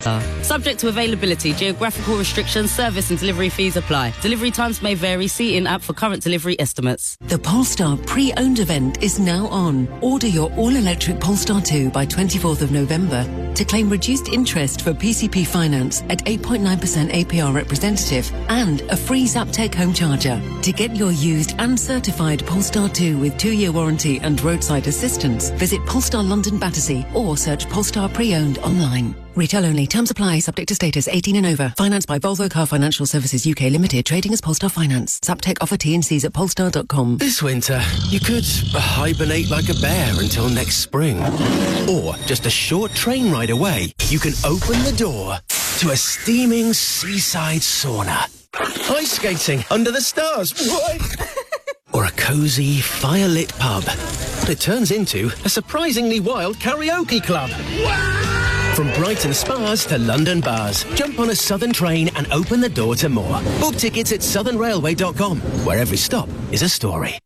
Polestar. Subject to availability, geographical restrictions, service and delivery fees apply. Delivery times may vary. See in-app for current delivery estimates. The Polestar pre-owned event is now on. Order your all-electric Polestar 2 by 24th of November to claim reduced interest for PCP finance at 8.9% APR representative and a free Zaptec home charger. To get your used and certified Polestar 2 with 2-year warranty and roadside assistance, visit Polestar London Battersea or search Polestar pre-owned online. Retail only. Terms apply. Subject to status. 18 and over. Financed by Volvo Car Financial Services UK Limited. Trading as Polestar Finance. Zaptec offer T&Cs at polestar.com. This winter, you could hibernate like a bear until next spring. Or, just a short train ride away, you can open the door to a steaming seaside sauna. Ice skating under the stars. What? Or a cosy, fire-lit pub. It turns into a surprisingly wild karaoke club. Wow! From Brighton spas to London bars, jump on a Southern train and open the door to more. Book tickets at southernrailway.com, where every stop is a story.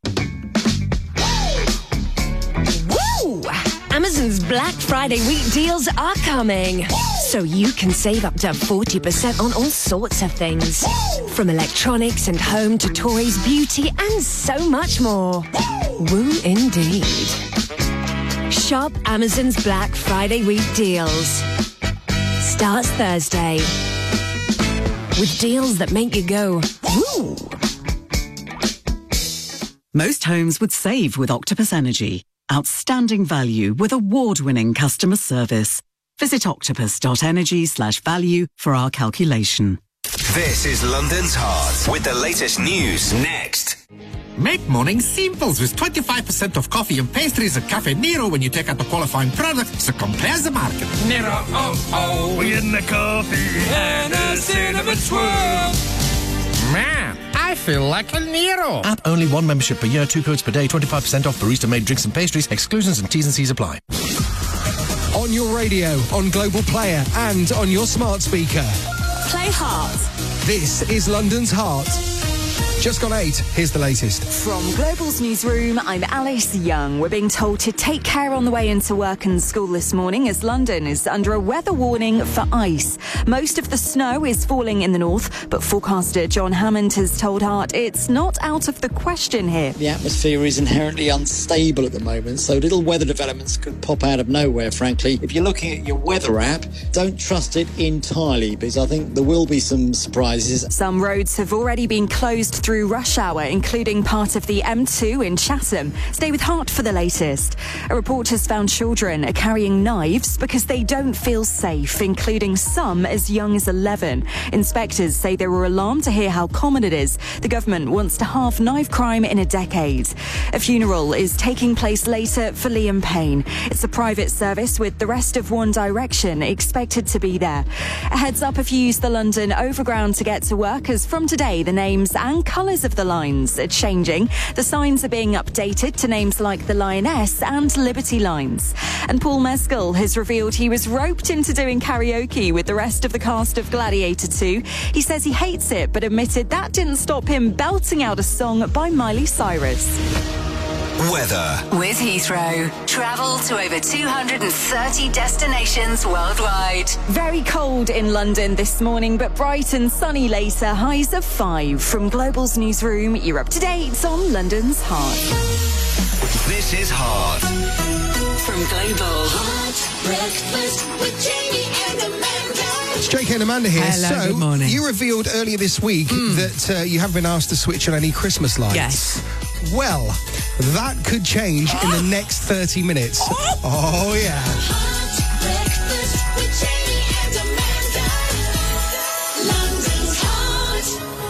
Woo! Amazon's Black Friday week deals are coming. So you can save up to 40% on all sorts of things. From electronics and home to toys, beauty and so much more. Woo indeed. Shop Amazon's Black Friday week deals. Starts Thursday. With deals that make you go, woo! Most homes would save with Octopus Energy. Outstanding value with award-winning customer service. Visit octopus.energy/value for our calculation. This is London's Heart with the latest news next. Make morning simples with 25% off coffee and pastries at Cafe Nero when you take out the qualifying product, so compare the market. Nero, oh, in the coffee and a cinnamon swirl. Man, I feel like a Nero. App only, 1 membership per year, 2 codes per day, 25% off barista-made drinks and pastries. Exclusions and T's and C's apply. On your radio, on Global Player and on your smart speaker. Play Heart. This is London's Heart. Just gone 8. Here's the latest. From Global's newsroom, I'm Alice Young. We're being told to take care on the way into work and school this morning as London is under a weather warning for ice. Most of the snow is falling in the north, but forecaster John Hammond has told Heart it's not out of the question here. The atmosphere is inherently unstable at the moment, so little weather developments could pop out of nowhere, frankly. If you're looking at your weather app, don't trust it entirely, because I think there will be some surprises. Some roads have already been closed through rush hour, including part of the M2 in Chatham. Stay with Heart for the latest. A report has found children are carrying knives because they don't feel safe, including some as young as 11. Inspectors say they were alarmed to hear how common it is. The government wants to halve knife crime in a decade. A funeral is taking place later for Liam Payne. It's a private service with the rest of One Direction expected to be there. A heads up if you use the London Overground to get to work, as from today the names and colours of the lines are changing. The signs are being updated to names like the Lioness and Liberty Lines. And Paul Mescal has revealed he was roped into doing karaoke with the rest of the cast of Gladiator 2. He says he hates it, but admitted that didn't stop him belting out a song by Miley Cyrus. Weather. With Heathrow. Travel to over 230 destinations worldwide. Very cold in London this morning, but bright and sunny later. Highs of 5. From Global's newsroom, you're up to date on London's Heart. This is Heart. From Global. Heart breakfast with Jamie and Amanda. It's JK and Amanda here. Hello, good morning. You revealed earlier this week that you haven't been asked to switch on any Christmas lights. Yes. Well, that could change in the next 30 minutes. Oh, yeah. Heart breakfast with Jamie and Amanda. London's Heart.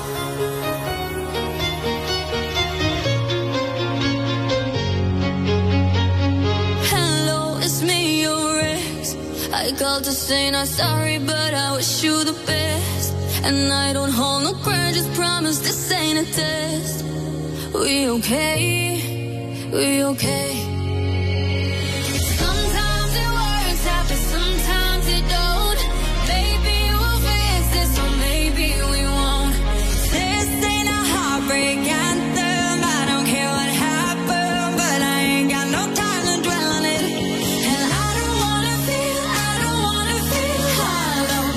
Hello, it's me, your ex. I called to say not sorry, but I wish you the best. And I don't hold no grudges, promise this ain't a test. We okay, we okay. Sometimes it works out, but sometimes it don't. Maybe we'll fix this, or maybe we won't. This ain't a heartbreak anthem. I don't care what happened, but I ain't got no time to dwell on it. And I don't wanna feel hollow.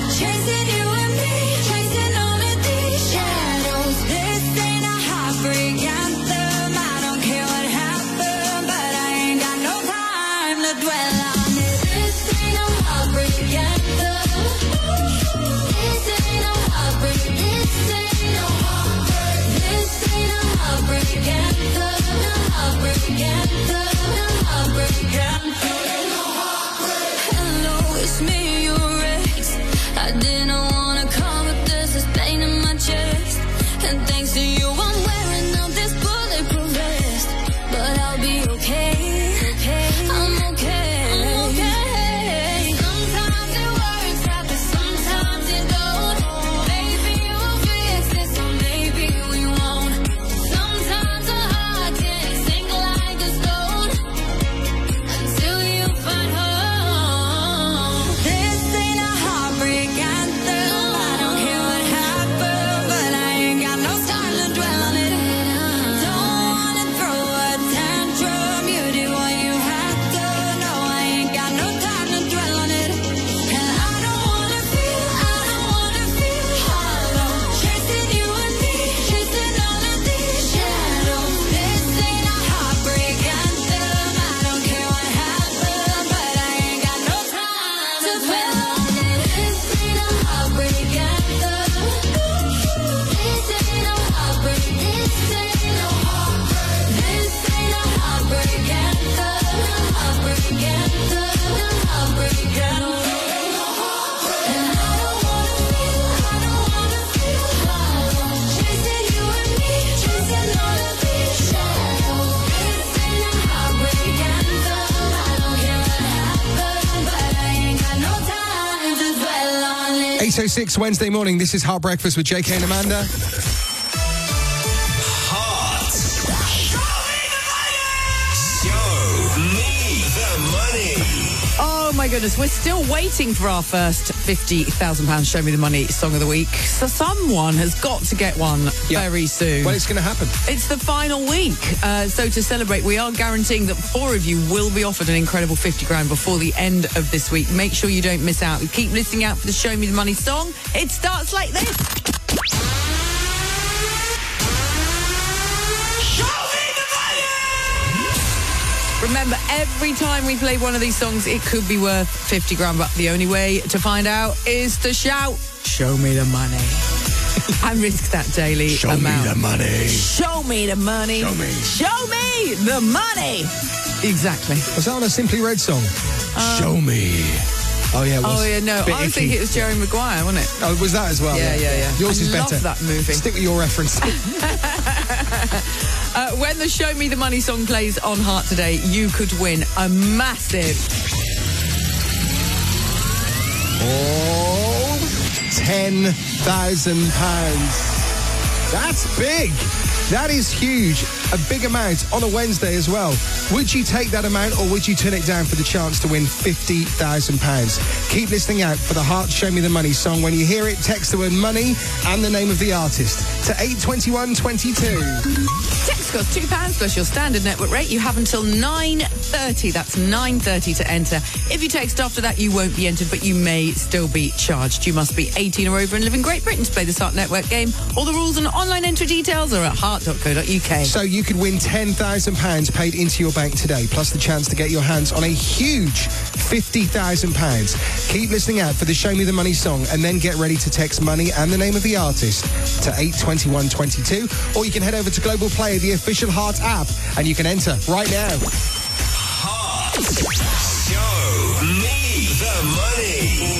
8:06 Wednesday morning. This is Heart Breakfast with JK and Amanda. Heart. Show me the money. Oh my goodness, we're still waiting for our first £50,000 Show Me the Money song of the week. So someone has got to get one very soon. Well, it's going to happen. It's the final week. So to celebrate, we are guaranteeing that 4 of you will be offered an incredible 50 grand before the end of this week. Make sure you don't miss out. Keep listening out for the Show Me the Money song. It starts like this. Remember, every time we play one of these songs, it could be worth 50 grand, but the only way to find out is to shout, "Show me the money." And risk that daily amount. Show me the money. Show me the money. Show me. Show me the money. Exactly. Was that on a Simply Red song? Show me. Oh, yeah, it was. Oh, yeah, no. I was thinking it was Jerry Maguire, wasn't it? Oh, was that as well? Yeah. Yours is I better. love that movie. Stick with your reference. When the Show Me the Money song plays on Heart today, you could win a massive... £10,000. That's big. That is huge. A big amount on a Wednesday as well. Would you take that amount, or would you turn it down for the chance to win £50,000? Keep listening out for the Heart Show Me the Money song. When you hear it, text the word money and the name of the artist to 82122. Text costs £2 plus your standard network rate. You have until 9:30. That's 9:30 to enter. If you text after that, you won't be entered, but you may still be charged. You must be 18 or over and live in Great Britain to play this Heart Network game. All the rules and online entry details are at heart.co.uk. So you could win £10,000 paid into your bank today, plus the chance to get your hands on a huge £50,000. Keep listening out for the Show Me the Money song, and then get ready to text money and the name of the artist to 82122, or you can head over to Global Play, the official Heart app, and you can enter right now. Heart. Show me the money.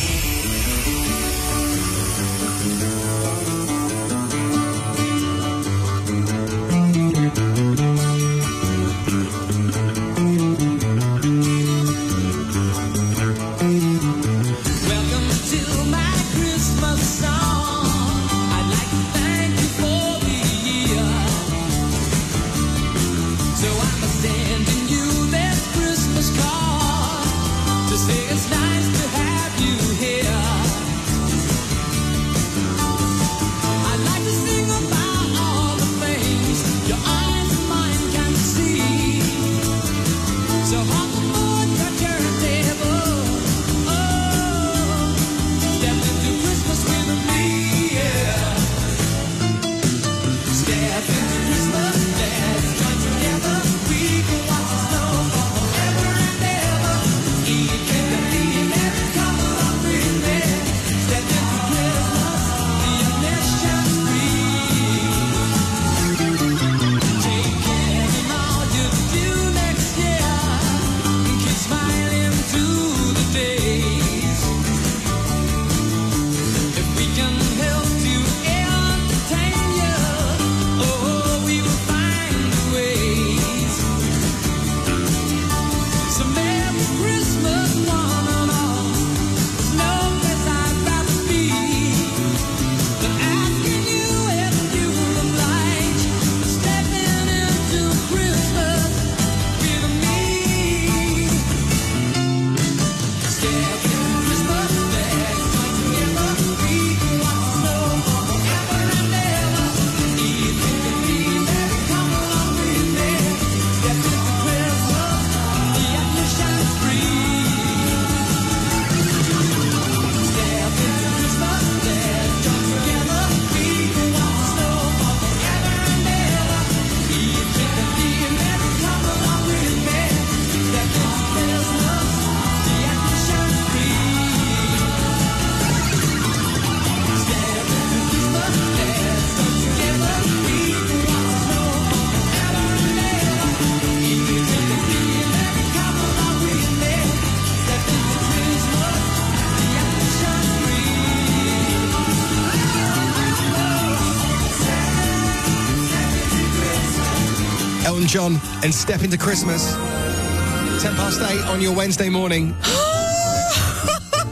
John and Step Into Christmas. 8:10 on your Wednesday morning.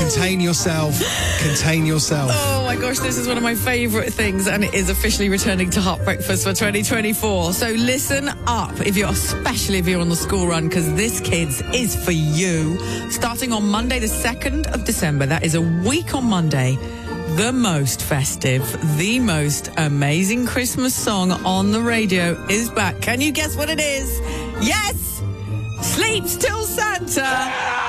contain yourself. Contain yourself. Oh my gosh, this is one of my favourite things, and it is officially returning to Hot Breakfast for 2024. So listen up, especially if you're on the school run, because this, kids, is for you. Starting on Monday, the 2nd of December, that is a week on Monday, the most festive, the most amazing Christmas song on the radio is back. Can you guess what it is? Yes! Sleeps Till Santa!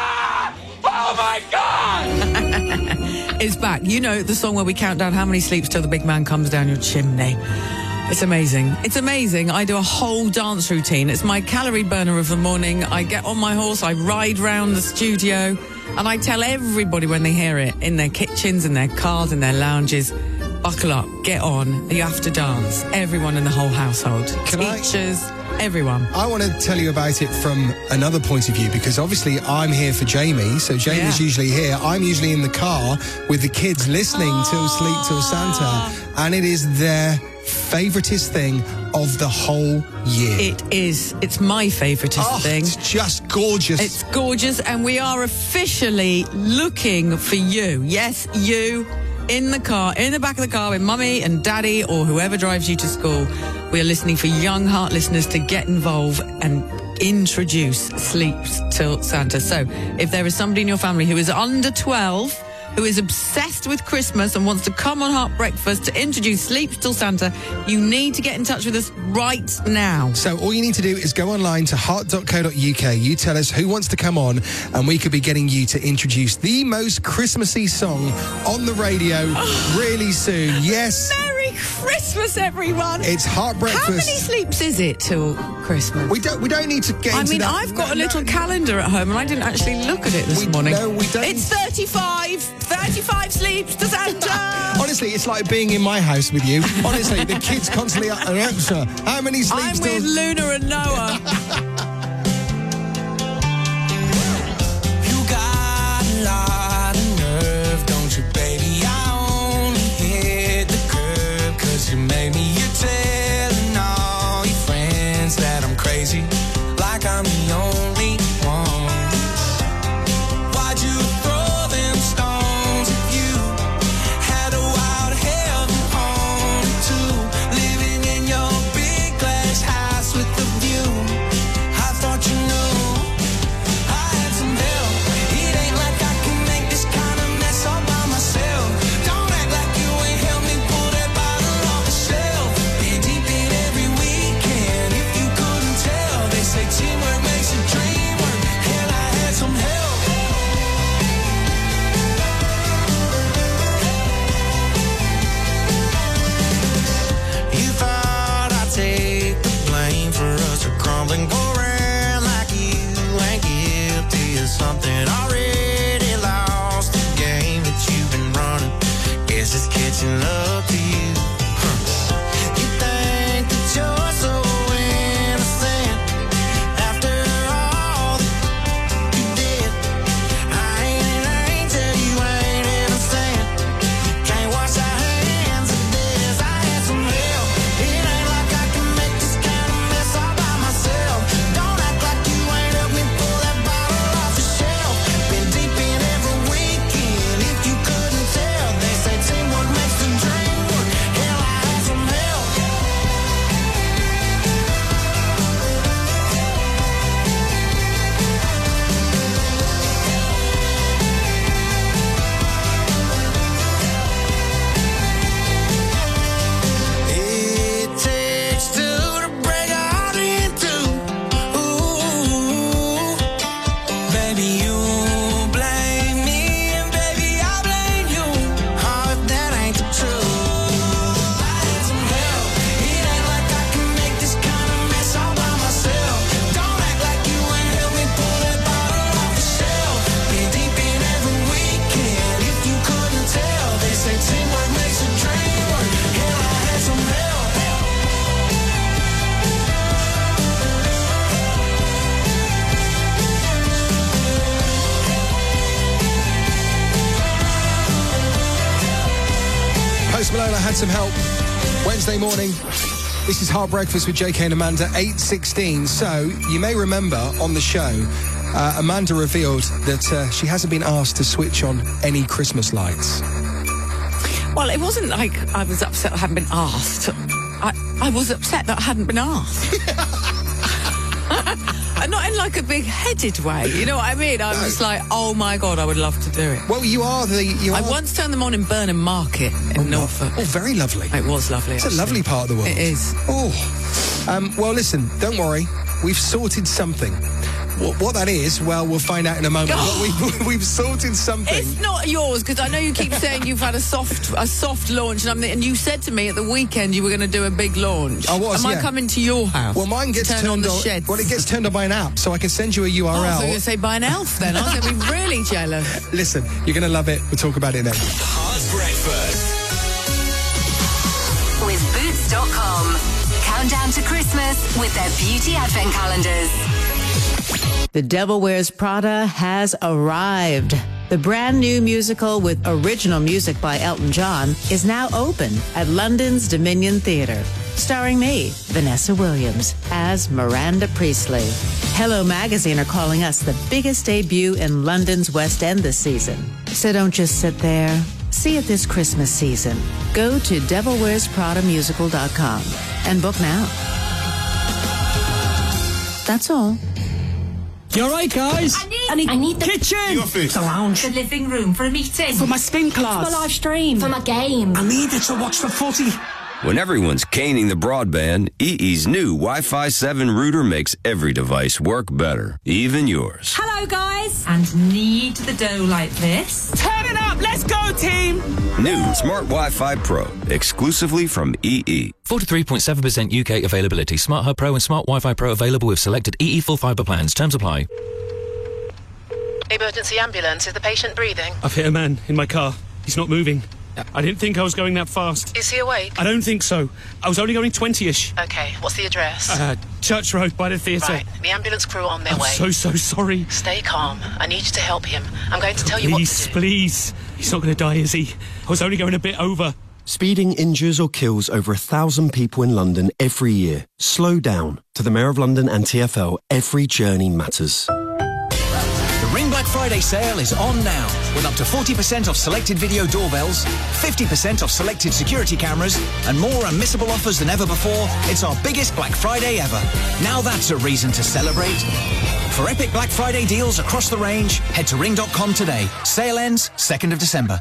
Oh my God! It's back. You know, the song where we count down how many sleeps till the big man comes down your chimney. It's amazing. It's amazing. I do a whole dance routine. It's my calorie burner of the morning. I get on my horse, I ride round the studio, and I tell everybody when they hear it, in their kitchens, in their cars, in their lounges, buckle up, get on, you have to dance. Everyone in the whole household. Teachers, everyone. I want to tell you about it from another point of view, because obviously I'm here for Jamie, so Jamie's usually here. I'm usually in the car with the kids listening to Sleep Till Santa, and it is their favouriteest thing of the whole year. It is. It's my favouriteest thing. It's just gorgeous. It's gorgeous, and we are officially looking for you. Yes, you. In the car, in the back of the car with mummy and daddy or whoever drives you to school. We are listening for young heart listeners to get involved and introduce Sleep Till Santa. So if there is somebody in your family who is under 12, who is obsessed with Christmas and wants to come on Hot Breakfast to introduce Sleep Till Santa, you need to get in touch with us right now. So all you need to do is go online to heart.co.uk. You tell us who wants to come on, and we could be getting you to introduce the most Christmassy song on the radio really soon. Yes. Merry Christmas, everyone. It's Hot Breakfast. How many sleeps is it till Christmas? We don't need to get into that. I've got a little calendar at home, and I didn't actually look at it this morning. No, we don't. It's 35 sleeps to Santa. Honestly, it's like being in my house with you. Honestly, the kids constantly answer. How many sleeps? I'm with Luna and Noah. You got a lot of nerve, don't you, baby? I only hit the curb 'cause you made me. You're telling all your friends that I'm crazy, like I'm the only one. Why'd you throw them stones if you had a wild heaven home too? Living in your big glass house with the view. I thought you knew I had some help. It ain't like I can make this kind of mess all by myself. Don't act like you ain't helped me pull that bottle off the shelf. Been deep in every weekend. If you couldn't tell, they say teamwork makes a dream work. Hell, I had some help. You thought I'd take the blame for us crumbling, go around like you ain't guilty of something. Already lost the game that you've been running. Guess it's catching up to you. You think that you're so innocent after all that you did. I ain't an angel, you ain't innocent. Can't wash our hands of this. I had some help. It ain't like I can make this kind of mess all by myself. Don't act like you ain't helped me pull that bottle off the shelf. Been deep in every weekend. If you couldn't tell, they say teamwork makes the dream work. Hell, I had some help. It takes two to break a heart in two. Ooh, baby, you blame me, and baby, I blame you. Oh, if that ain't the truth. I had some help. It ain't like I can make this kind of mess all by myself. Don't act like you ain't helped me pull that bottle off the shelf. Been deep in every weekend. If you couldn't tell, they say teamwork makes a dream work. Hell, I had some help. Post Malone, I had some help. Wednesday morning. This is Hard Breakfast with JK and Amanda, 8:16. So, you may remember on the show Amanda revealed that she hasn't been asked to switch on any Christmas lights. Well, it wasn't like I was upset I hadn't been asked. I was upset that I hadn't been asked. And not in like a big-headed way, you know what I mean? I'm just like, oh my God, I would love to do it. Well, I once turned them on in Burnham Market in Norfolk. Oh, very lovely. It was lovely. It's a lovely part of the world. It is. Oh. Well, listen, don't worry. We've sorted something. What that is, well, we'll find out in a moment. But we've sorted something. It's not yours, because I know you keep saying you've had a soft launch, and you said to me at the weekend you were going to do a big launch. I was, Am I coming to your house? Well, mine gets turned on the sheds. Well, it gets turned on by an app, so I can send you a URL. Oh, I was going to say by an elf then. I was going to be really jealous. Listen, you're going to love it. We'll talk about it then. Hard breakfast. With Boots.com. Countdown to Christmas with their beauty advent calendars. The Devil Wears Prada has arrived. The brand new musical with original music by Elton John is now open at London's Dominion Theatre, starring me, Vanessa Williams, as Miranda Priestley. Hello Magazine are calling us the biggest debut in London's West End this season. So don't just sit there. See it this Christmas season. Go to devilwearspradamusical.com and book now. That's all. You alright, guys? I need the kitchen, the office, the lounge, the living room for a meeting, for my spin class, for my live stream, for my game. I need it to watch the footy. When everyone's caning the broadband, EE's new Wi-Fi 7 router makes every device work better, even yours. Hello, guys. And need the dough like this. Turn it up, let's go, team. New Smart Wi-Fi Pro, exclusively from EE. 43.7% UK availability. Smart Hub Pro and Smart Wi-Fi Pro available with selected EE full fibre plans. Terms apply. Emergency ambulance. Is the patient breathing? I've hit a man in my car. He's not moving. I didn't think I was going that fast. Is he awake? I don't think so. I was only going 20-ish. Okay, what's the address? Church Road by the theatre. Right, the ambulance crew are on their way. I'm so sorry. Stay calm. I need you to help him. I'm going to tell you what to do. Please. He's not going to die, is he? I was only going a bit over. Speeding injures or kills over 1,000 people in London every year. Slow down. To the Mayor of London and TfL, every journey matters. The Ring Black Friday sale is on now, with up to 40% off selected video doorbells, 50% off selected security cameras, and more unmissable offers than ever before. It's our biggest Black Friday ever. Now that's a reason to celebrate. For epic Black Friday deals across the range, head to ring.com today. Sale ends 2nd of December.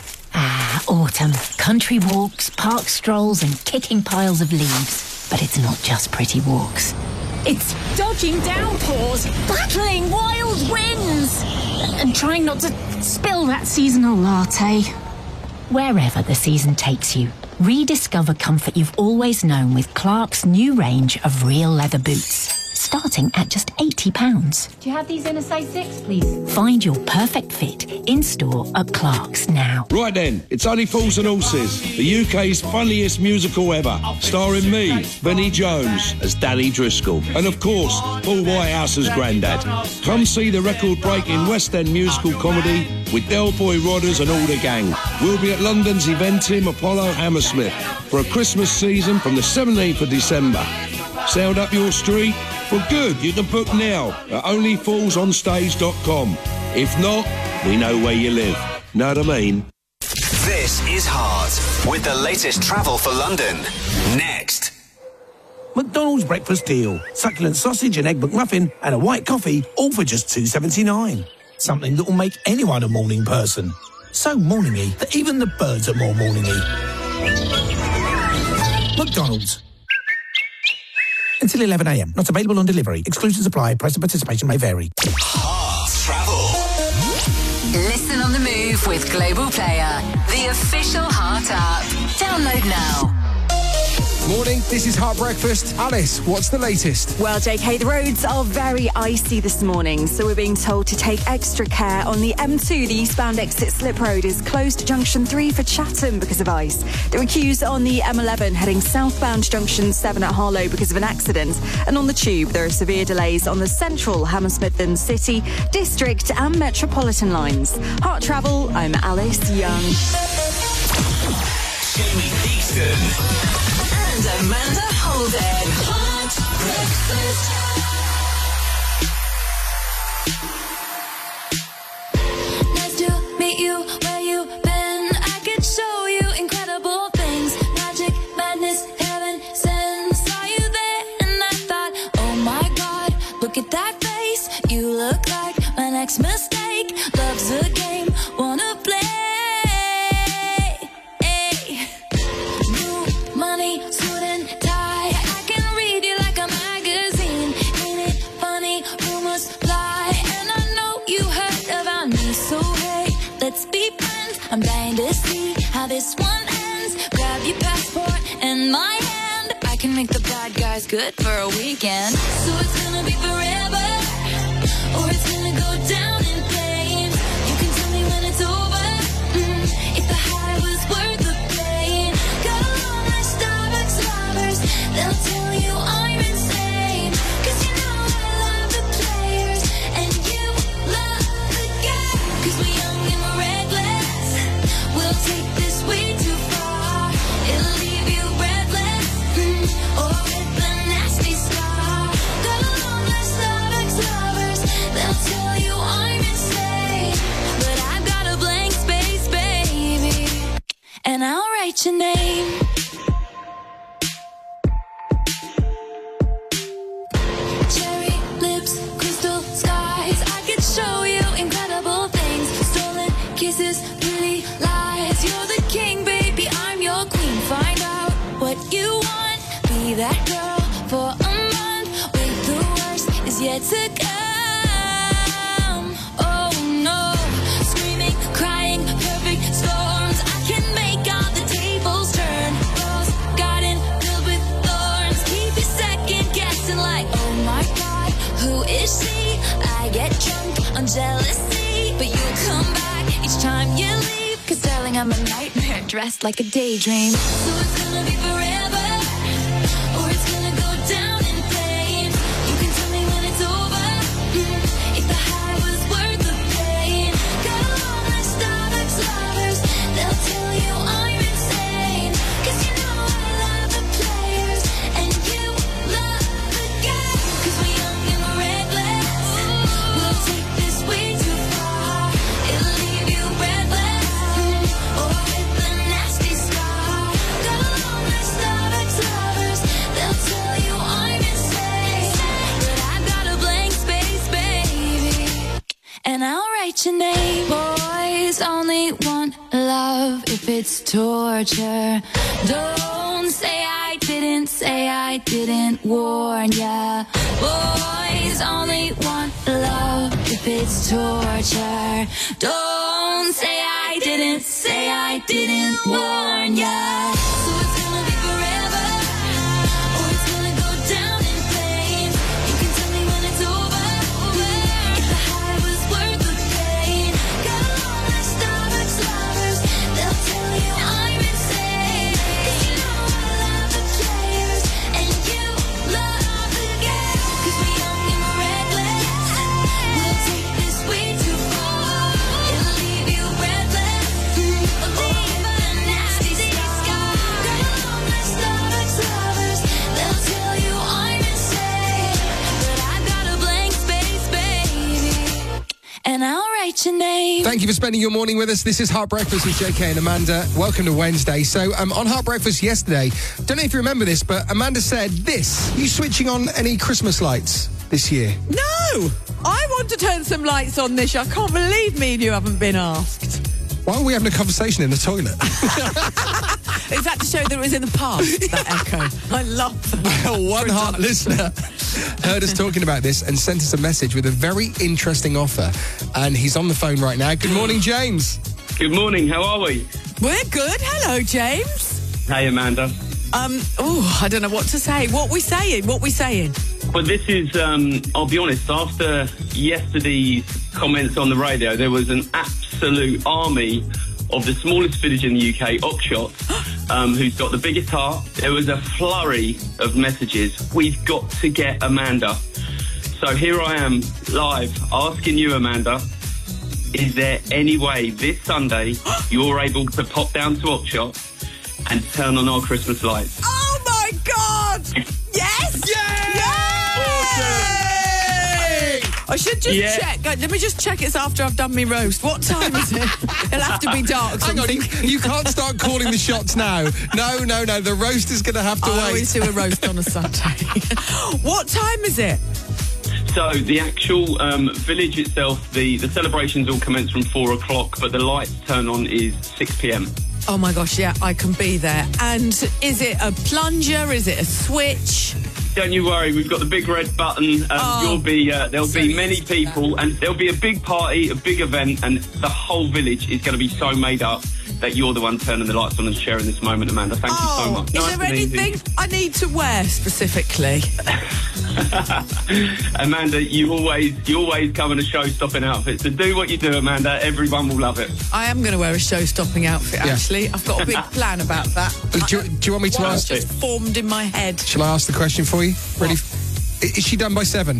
Autumn. Country walks, park strolls and kicking piles of leaves. But it's not just pretty walks. It's dodging downpours, battling wild winds, and trying not to spill that seasonal latte. Wherever the season takes you, rediscover comfort you've always known with Clark's new range of real leather boots. Starting at just £80. Do you have these in a size 6, please? Find your perfect fit in-store at Clark's now. Right then, it's Only Fools and Horses, the UK's funniest musical ever, starring me, Benny Jones, as Danny Driscoll, and of course, Paul Whitehouse as Grandad. Come see the record-breaking West End musical comedy with Del Boy Rodders and all the gang. We'll be at London's Eventim Apollo Hammersmith for a Christmas season from the 17th of December. Sound up your street? For good, you can book now at onlyfoolsonstage.com. If not, we know where you live. Know what I mean? This is Hard, with the latest travel for London. Next. McDonald's breakfast deal. Succulent sausage and egg McMuffin and a white coffee, all for just $2.79. Something that will make anyone a morning person. So morningy that even the birds are more morningy. McDonald's. Until 11 a.m. Not available on delivery. Exclusions apply. Price and participation may vary. Hard travel. Listen on the move with Global Player, the official Heart app. Download now. Morning, this is Heart Breakfast. Alice, what's the latest? Well, JK, the roads are very icy this morning, so we're being told to take extra care on the M2. The eastbound exit Slip Road is closed to Junction 3 for Chatham because of ice. There are queues on the M11 heading southbound Junction 7 at Harlow because of an accident. And on the Tube, there are severe delays on the central Hammersmith and City, District and Metropolitan lines. Heart Travel, I'm Alice Young. Jamie Easton. And Amanda Holden. Hot breakfast. see how this one ends. Grab your passport and my hand. I can make the bad guys good for a weekend. So it's gonna be forever, or it's gonna go down in flames. You can tell me when it's over, if the high was worth the pain. Go on my Starbucks lovers, they'll tell you I'm insane. 'Cause you know I love the players and you love the game. 'Cause we're young and we're reckless, we'll take this way too far. It'll leave you breathless, or with a nasty scar. Go on my Starbucks lovers, they'll tell you I'm insane. But I've got a blank space, baby, and I'll write your name. Cherry lips, crystal skies, I could show you incredible things. Stolen kisses, pretty lies. You're the king, baby, I'm your queen. Find out what you want, be that girl for a month. Wait, the worst is yet to come. Oh no, screaming, crying, perfect storms. I can make all the tables turn. Rose garden filled with thorns. Keep you second guessing like, oh my god, who is she? I get drunk on jealousy, but you come back each time you leave. 'Cause darling, I'm a nightmare dressed like a daydream. So it's gonna be forever, or it's gonna go down in flames. You can tell me when it's over, if the high was worth the pain. Go on my Starbucks lovers, they'll tell you I'm insane. 'Cause you know I love the players and you love the game. 'Cause we're young and we're reckless, we'll take this way too far. It'll leave you breathless, or with a nasty scar. Go on my Starbucks lovers, they'll tell you I'm insane. But I've got a blank space, baby, and I'll write your name. Boys only want love if it's torture. Don't say I didn't warn ya. Boys only want love if it's torture. Don't say I didn't warn ya. So it's gonna be forever, or it's gonna go down in flames. You can tell me when it's over, if the high was worth the pain. Go on my Starbucks lovers, they'll tell you I'm insane. 'Cause you know I love the players and you love the game. 'Cause we're young and we're reckless, we'll take this way too far. It'll leave you breathless, or with a nasty scar. Go on my Starbucks lovers, they'll tell you I'm insane. But I've got a blank space, baby, and I'll write your name. Thank you for spending your morning with us. This is Heart Breakfast with JK and Amanda. Welcome to Wednesday. So, on Heart Breakfast yesterday, don't know if you remember this, but Amanda said this. You switching on any Christmas lights this year? No! I want to turn some lights on this year. I can't believe me and you haven't been asked. Why are we having a conversation in the toilet? Is that to show that it was in the past, that echo? I love that. Well, one Heart listener heard us talking about this and sent us a message with a very interesting offer. And he's on the phone right now. Good morning, James. Good morning, how are we? We're good. Hello, James. Hey, Amanda. I don't know what to say. What we saying? Well, this is, I'll be honest, after yesterday's comments on the radio, there was an absolute army of the smallest village in the UK, Oxshott, who's got the biggest heart. There was a flurry of messages. We've got to get Amanda. So here I am, live, asking you, Amanda, is there any way this Sunday you're able to pop down to Oxshott and turn on our Christmas lights? Oh, my God! Yes! Yay! I should just check. Let me just check it's after I've done my roast. What time is it? It'll have to be dark. Hang on, you can't start calling the shots now. No. The roast is going to have to wait. I always do a roast on a Sunday. What time is it? So the actual village itself, the celebrations all commence from 4 o'clock, but the lights turn on is 6 p.m. Oh my gosh, yeah, I can be there. And is it a plunger? Is it a switch? Don't you worry, we've got the big red button. There'll be many people, and there'll be a big party, a big event, and the whole village is going to be so made up that you're the one turning the lights on and sharing this moment, Amanda. Thank you so much. Is there anything I need to wear specifically? Amanda, you always come in a show-stopping outfit. So do what you do, Amanda. Everyone will love it. I am going to wear a show-stopping outfit, actually. I've got a big plan about that. Do you want me to ask? It's just formed in my head. Shall I ask the question for you? Ready? Is she done by 7?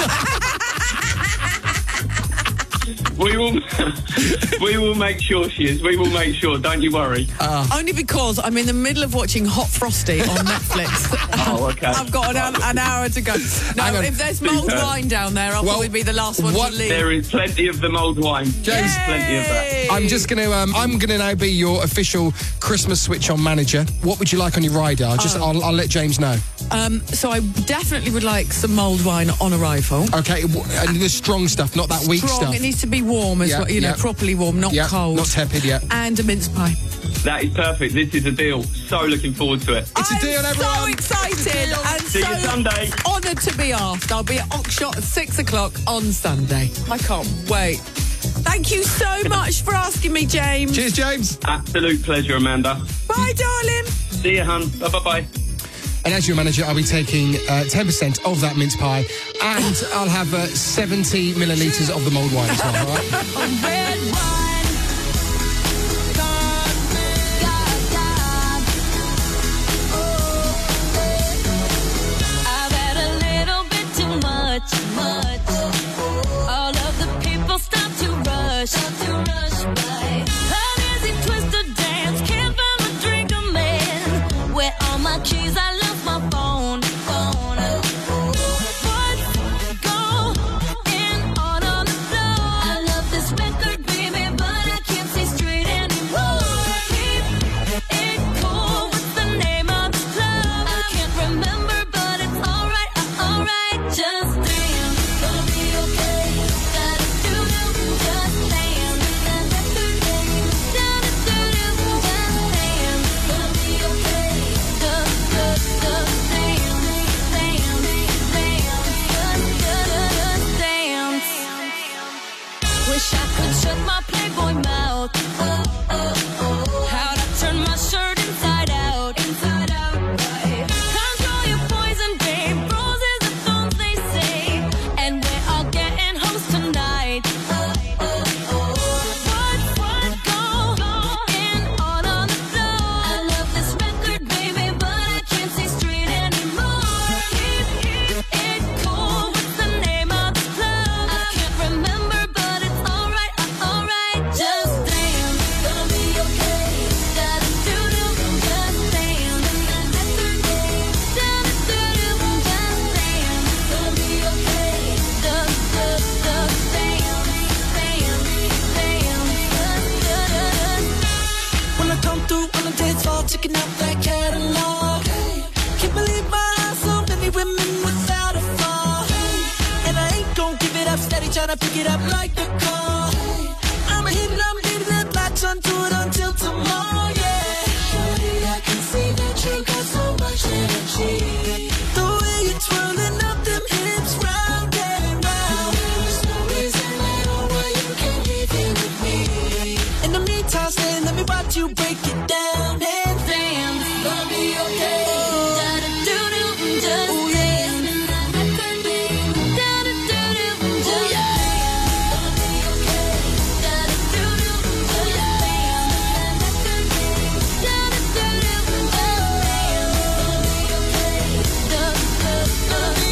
We will make sure she is. We will make sure. Don't you worry. Only because I'm in the middle of watching Hot Frosty on Netflix. Oh, okay. I've got an hour to go. No, if there's mulled wine down there, I'll probably be the last one to leave. There is plenty of the mulled wine. James, plenty of that. I'm just going to. I'm going to now be your official Christmas Switch On manager. What would you like on your rider? I'll let James know. So I definitely would like some mulled wine on arrival. Okay, and the strong stuff, not that weak stuff. It needs to be warm as well, properly warm, not cold. Not tepid yet. And a mince pie. That is perfect. This is a deal. So looking forward to it. It's a deal, everyone. So excited and See you Sunday. Honoured to be asked. I'll be at Oxshott at 6 o'clock on Sunday. I can't wait. Thank you so much for asking me, James. Cheers, James. Absolute pleasure, Amanda. Bye, darling. See you, hun. Bye-bye. And as your manager, I'll be taking 10% of that mince pie, and I'll have 70 millilitres of the mulled wine as well, all right? I've had a little bit too much. All of the people stop to rush by. Uneasy twist of dance, can't find my drink, I'm in. Where all my keys, I lost my phone. What's going on the floor? I love this record, baby, but I can't see straight anymore. Keep it cool, what's the name of the club? I can't remember, but it's alright, alright. Just dance, gonna be okay. Gotta do-do, just dance. Do-do-do, just dance. Gonna be okay. Just dance. Wish I could shut my Playboy mouth. How'd I turn my shirt inside out? Control your poison, babe. Roses are thorns, they say. And we're all getting hosed tonight. What's going on the floor? I love this record, baby, but I can't see straight anymore. Keep it cool. What's the name of the club? I can't remember, but it's alright, alright. Just dance, gonna be okay. Gotta do-do, just dance. Do-do-do, just dance. Gonna be okay. Just When I come through on the dance floor, checking out that catalog. Can't believe my eyes, so many women without a flaw. And I ain't gon' give it up, steady tryna pick it up like a car. I'ma hit it, I'm leaving it, latch onto it until tomorrow, yeah. Shorty, I can see that you got so much energy. The way you're twirling up them hips round and round. There's no reason at all why you can't leave here with me. In the meantime, stay, let me watch you break it down and dance. Gonna be okay. Gotta do-do, just dance. Gotta do-do, just dance. Gonna be okay. Gotta do-do, just dance. Gotta do-do, just dance. Gonna be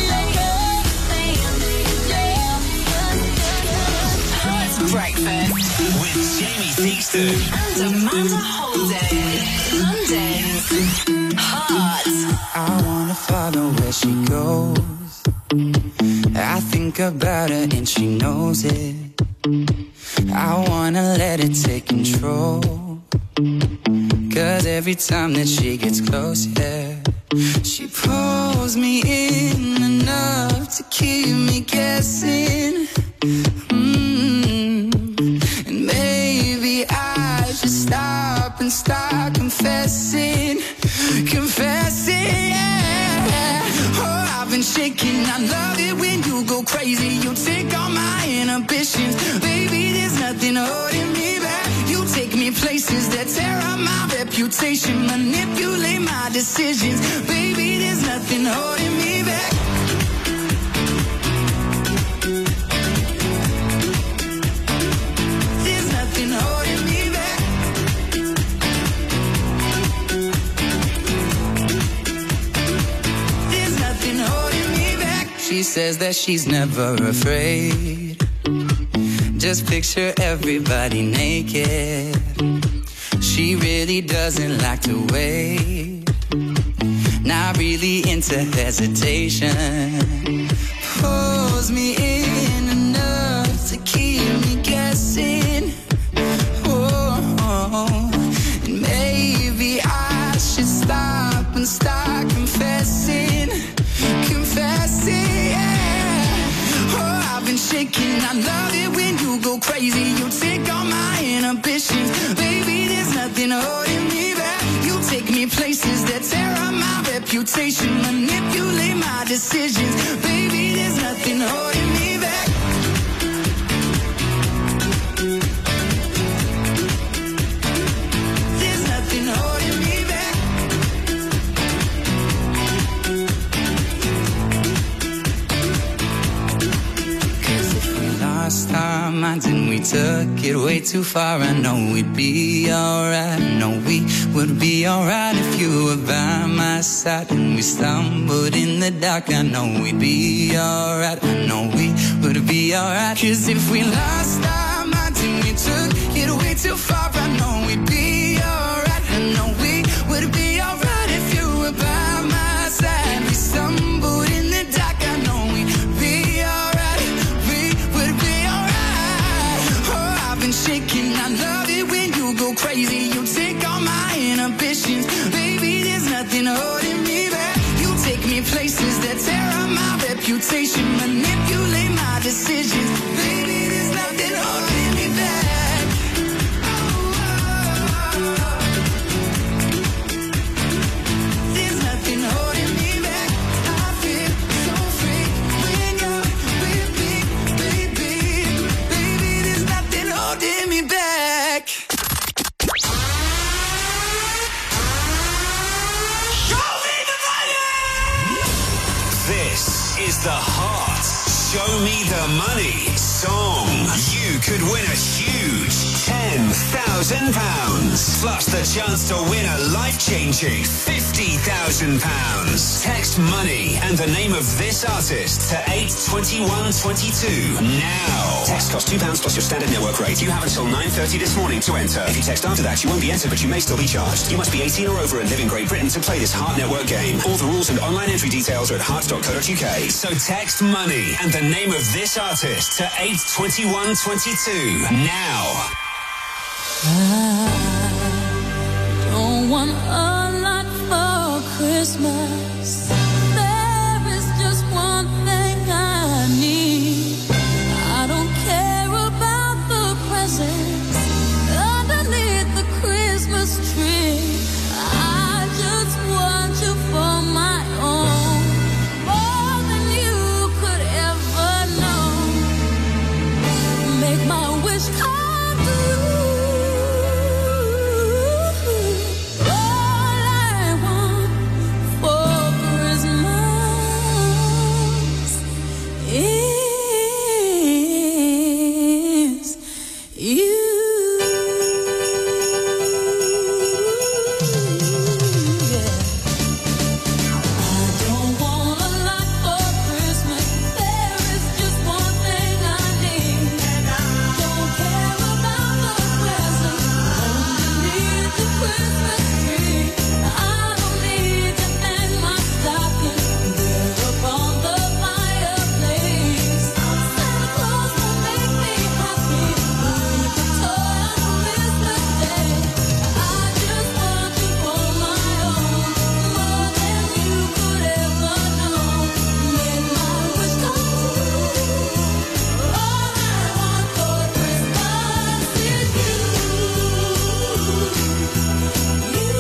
okay. Breakfast with Jamie Theakston and Amanda Holiday. London's Hot. I wanna follow where she goes. I think about her and she knows it. I wanna let it take control. Cause every time that she gets close, yeah, she pulls me in enough to keep me guessing. And maybe I should stop and start confessing, yeah. Oh, I've been shaking. I love it when you go crazy. You take all my inhibitions, baby. There's nothing holding me back. You take me places that tear up my reputation, manipulate my decisions. Baby, there's nothing holding me back. There's nothing holding me back. There's nothing holding me back. She says that she's never afraid. Just picture everybody naked. She really doesn't like to wait. Not really into hesitation. Pulls me in enough to keep me guessing. Oh, and maybe I should stop and start confessing. Confessing, yeah. Oh, I've been shaking. I love it when you go crazy. You take all my inhibitions. Baby, there's nothing holding me back. You take me places that tear up my reputation, manipulate my decisions. Baby, there's nothing holding me back. There's nothing holding me back. Cause if we lost our minds and we took it way too far, I know we'd be alright. I know we would be alright if you were by my side. And we stumbled in the dark, I know we'd be alright. I know we would be alright. Cause if we lost our minds and we took it way too far, I know we'd be alright. I know we would be alright if you were by my side. We stumbled in the dark, I know we'd be alright. We would be alright. Oh, I've been shaking. I love it when you go crazy. You take all my inhibitions. Baby, there's nothing holding me back. You take me places that tear up my reputation, manipulate my decisions. Baby, there's nothing holding me back. There's nothing holding me back. I feel so free when you're with me, baby. Baby, there's nothing holding me back. Show me the money! This is the Heart Show Me the Money song. You could win a huge £10,000. Plus the chance to win a life-changing £50,000. Text money and the name of this artist to 82122 now. Text costs £2 plus your standard network rate. You have until 9:30 this morning to enter. If you text after that, you won't be entered, but you may still be charged. You must be 18 or over and live in Great Britain to play this Heart Network game. All the rules and online entry details are at heart.co.uk. So text money and the name of this artist to 82122 now. I don't want a lot for Christmas. There is just one thing I need. I don't care about the presents underneath the Christmas tree. I just want you for my own, more than you could ever know. Make my wish come true. You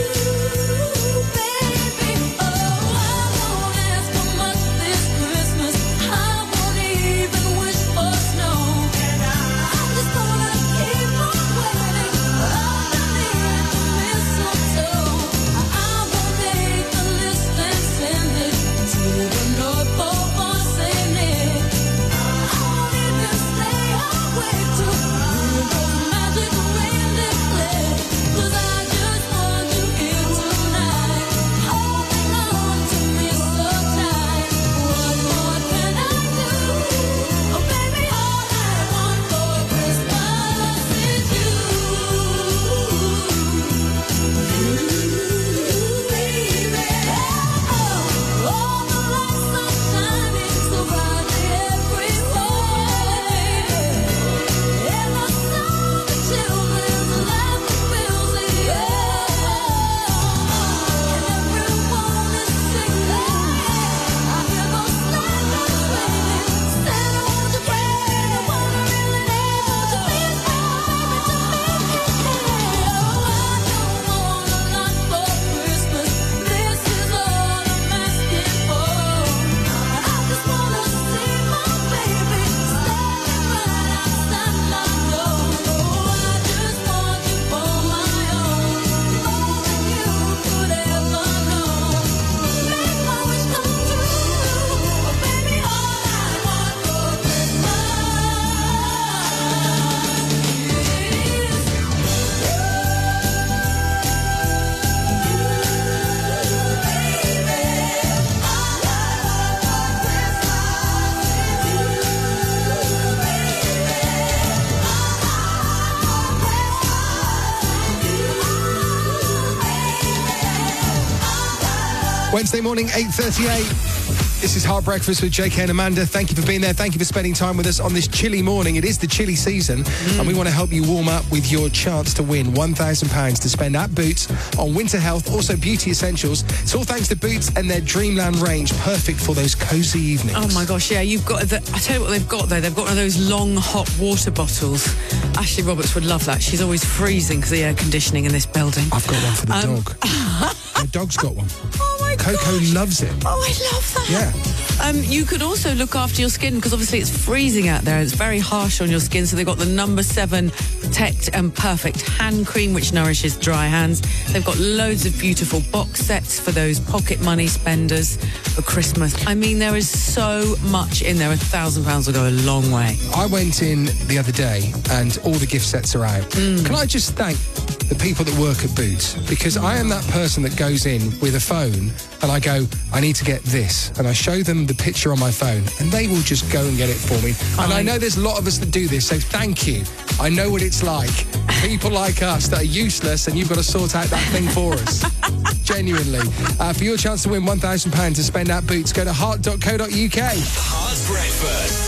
Wednesday morning, 8:38. This is Hard Breakfast with JK and Amanda. Thank you for being there. Thank you for spending time with us on this chilly morning. It is the chilly season, and we want to help you warm up with your chance to win £1,000 to spend at Boots on winter health, also beauty essentials. It's all thanks to Boots and their Dreamland range, perfect for those cosy evenings. Oh my gosh, yeah, you've got I tell you what they've got though. They've got one of those long hot water bottles. Ashley Roberts would love that. She's always freezing because of the air conditioning in this building. I've got one for the dog. My dog's got one. Oh my god. Coco loves it. Oh, I love that. Yeah. You could also look after your skin because obviously it's freezing out there. It's very harsh on your skin. So they've got the number 7 Protect and Perfect hand cream, which nourishes dry hands. They've got loads of beautiful box sets for those pocket money spenders for Christmas. I mean, there is so much in there. £1,000 will go a long way. I went in the other day and all the gift sets are out. Can I just thank the people that work at Boots? Because I am that person that goes in with a phone and I go, I need to get this. And I show them the picture on my phone and they will just go and get it for me. And I know there's a lot of us that do this, so thank you. I know what it's like. People like us that are useless and you've got to sort out that thing for us. Genuinely. For your chance to win £1,000 to spend at Boots, go to heart.co.uk. Hard Breakfast.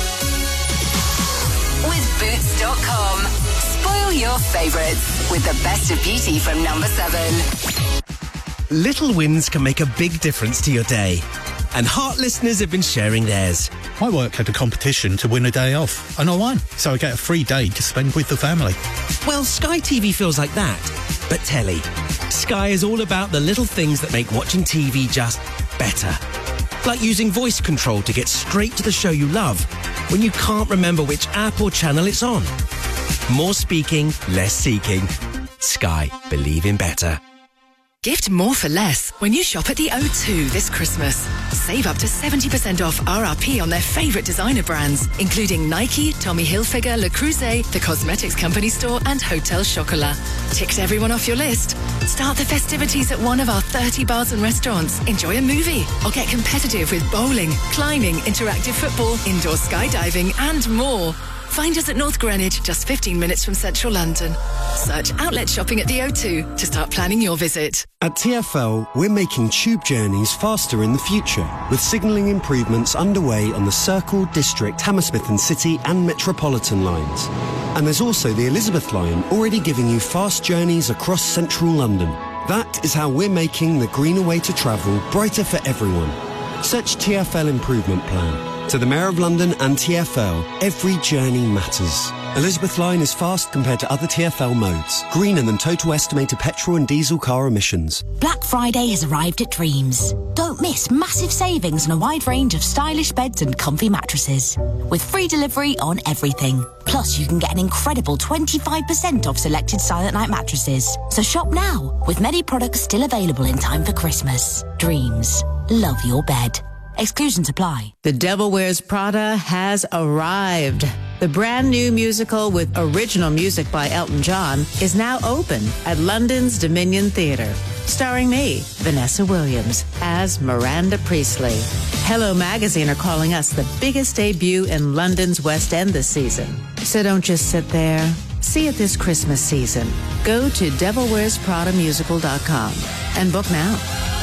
With Boots.com. Spoil your favourites with the best of beauty from number 7. Little wins can make a big difference to your day. And Heart listeners have been sharing theirs. My work had a competition to win a day off, and I won. So I get a free day to spend with the family. Well, Sky TV feels like that, but telly. Sky is all about the little things that make watching TV just better. Like using voice control to get straight to the show you love when you can't remember which app or channel it's on. More speaking, less seeking. Sky. Believe in better. Gift more for less when you shop at the O2 this Christmas. Save up to 70% off RRP on their favourite designer brands, including Nike, Tommy Hilfiger, Le Creuset, the Cosmetics Company store and Hotel Chocolat. Ticked everyone off your list? Start the festivities at one of our 30 bars and restaurants. Enjoy a movie or get competitive with bowling, climbing, interactive football, indoor skydiving and more. Find us at North Greenwich, just 15 minutes from central London. Search outlet shopping at the O2 to start planning your visit. At TfL, we're making tube journeys faster in the future, with signalling improvements underway on the Circle, District, Hammersmith and City and Metropolitan lines. And there's also the Elizabeth line, already giving you fast journeys across central London. That is how we're making the greener way to travel brighter for everyone. Search TfL Improvement Plan. To the Mayor of London and TfL, every journey matters. Elizabeth Line is fast compared to other TfL modes. Greener than total estimated petrol and diesel car emissions. Black Friday has arrived at Dreams. Don't miss massive savings on a wide range of stylish beds and comfy mattresses. With free delivery on everything. Plus, you can get an incredible 25% off selected Silent Night mattresses. So shop now, with many products still available in time for Christmas. Dreams. Love your bed. Exclusions apply. The Devil Wears Prada has arrived. The brand new musical with original music by Elton John is now open at London's Dominion Theatre. Starring me, Vanessa Williams, as Miranda Priestley. Hello Magazine are calling us the biggest debut in London's West End this season. So don't just sit there. See it this Christmas season. Go to devilwearspradamusical.com and book now.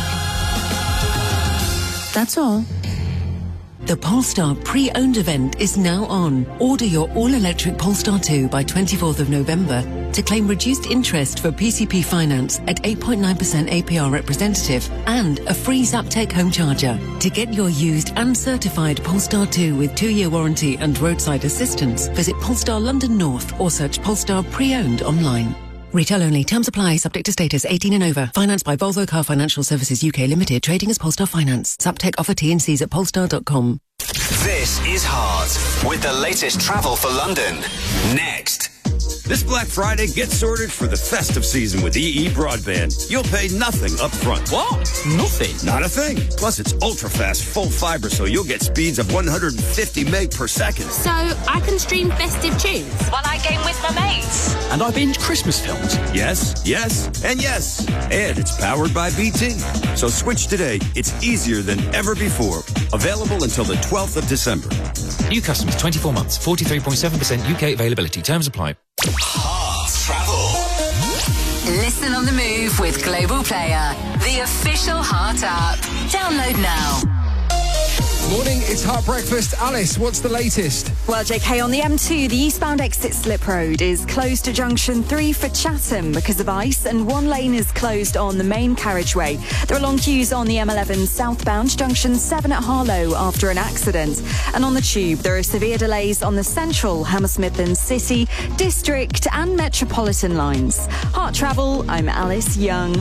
That's all. The Polestar pre-owned event is now on. Order your all-electric Polestar 2 by 24th of November to claim reduced interest for PCP finance at 8.9% APR representative and a free Zaptec home charger. To get your used and certified Polestar 2 with 2-year warranty and roadside assistance, visit Polestar London North or search Polestar pre-owned online. Retail only. Terms apply. Subject to status. 18 and over. Financed by Volvo Car Financial Services UK Limited. Trading as Polestar Finance. Zaptec offer T&Cs at polestar.com. This is Heart with the latest travel for London. Next. This Black Friday, get sorted for the festive season with EE Broadband. You'll pay nothing up front. What? Nothing? Not a thing. Plus, it's ultra-fast, full fibre, so you'll get speeds of 150 meg per second. So I can stream festive tunes while I game with my mates. And I binge Christmas films. Yes, yes, and yes. And it's powered by BT. So switch today. It's easier than ever before. Available until the 12th of December. New customers, 24 months, 43.7% UK availability. Terms apply. Heart Travel. Listen on the move with Global Player. the official Heart app. Download now. Morning, it's Heart Breakfast. Alice, what's the latest? Well, JK, on the M2, the eastbound exit Slip Road is closed to junction 3 for Chatham because of ice, and one lane is closed on the main carriageway. There are long queues on the M11 southbound, junction 7 at Harlow after an accident. And on the tube, there are severe delays on the central, Hammersmith and City, District and Metropolitan lines. Heart Travel, I'm Alice Young.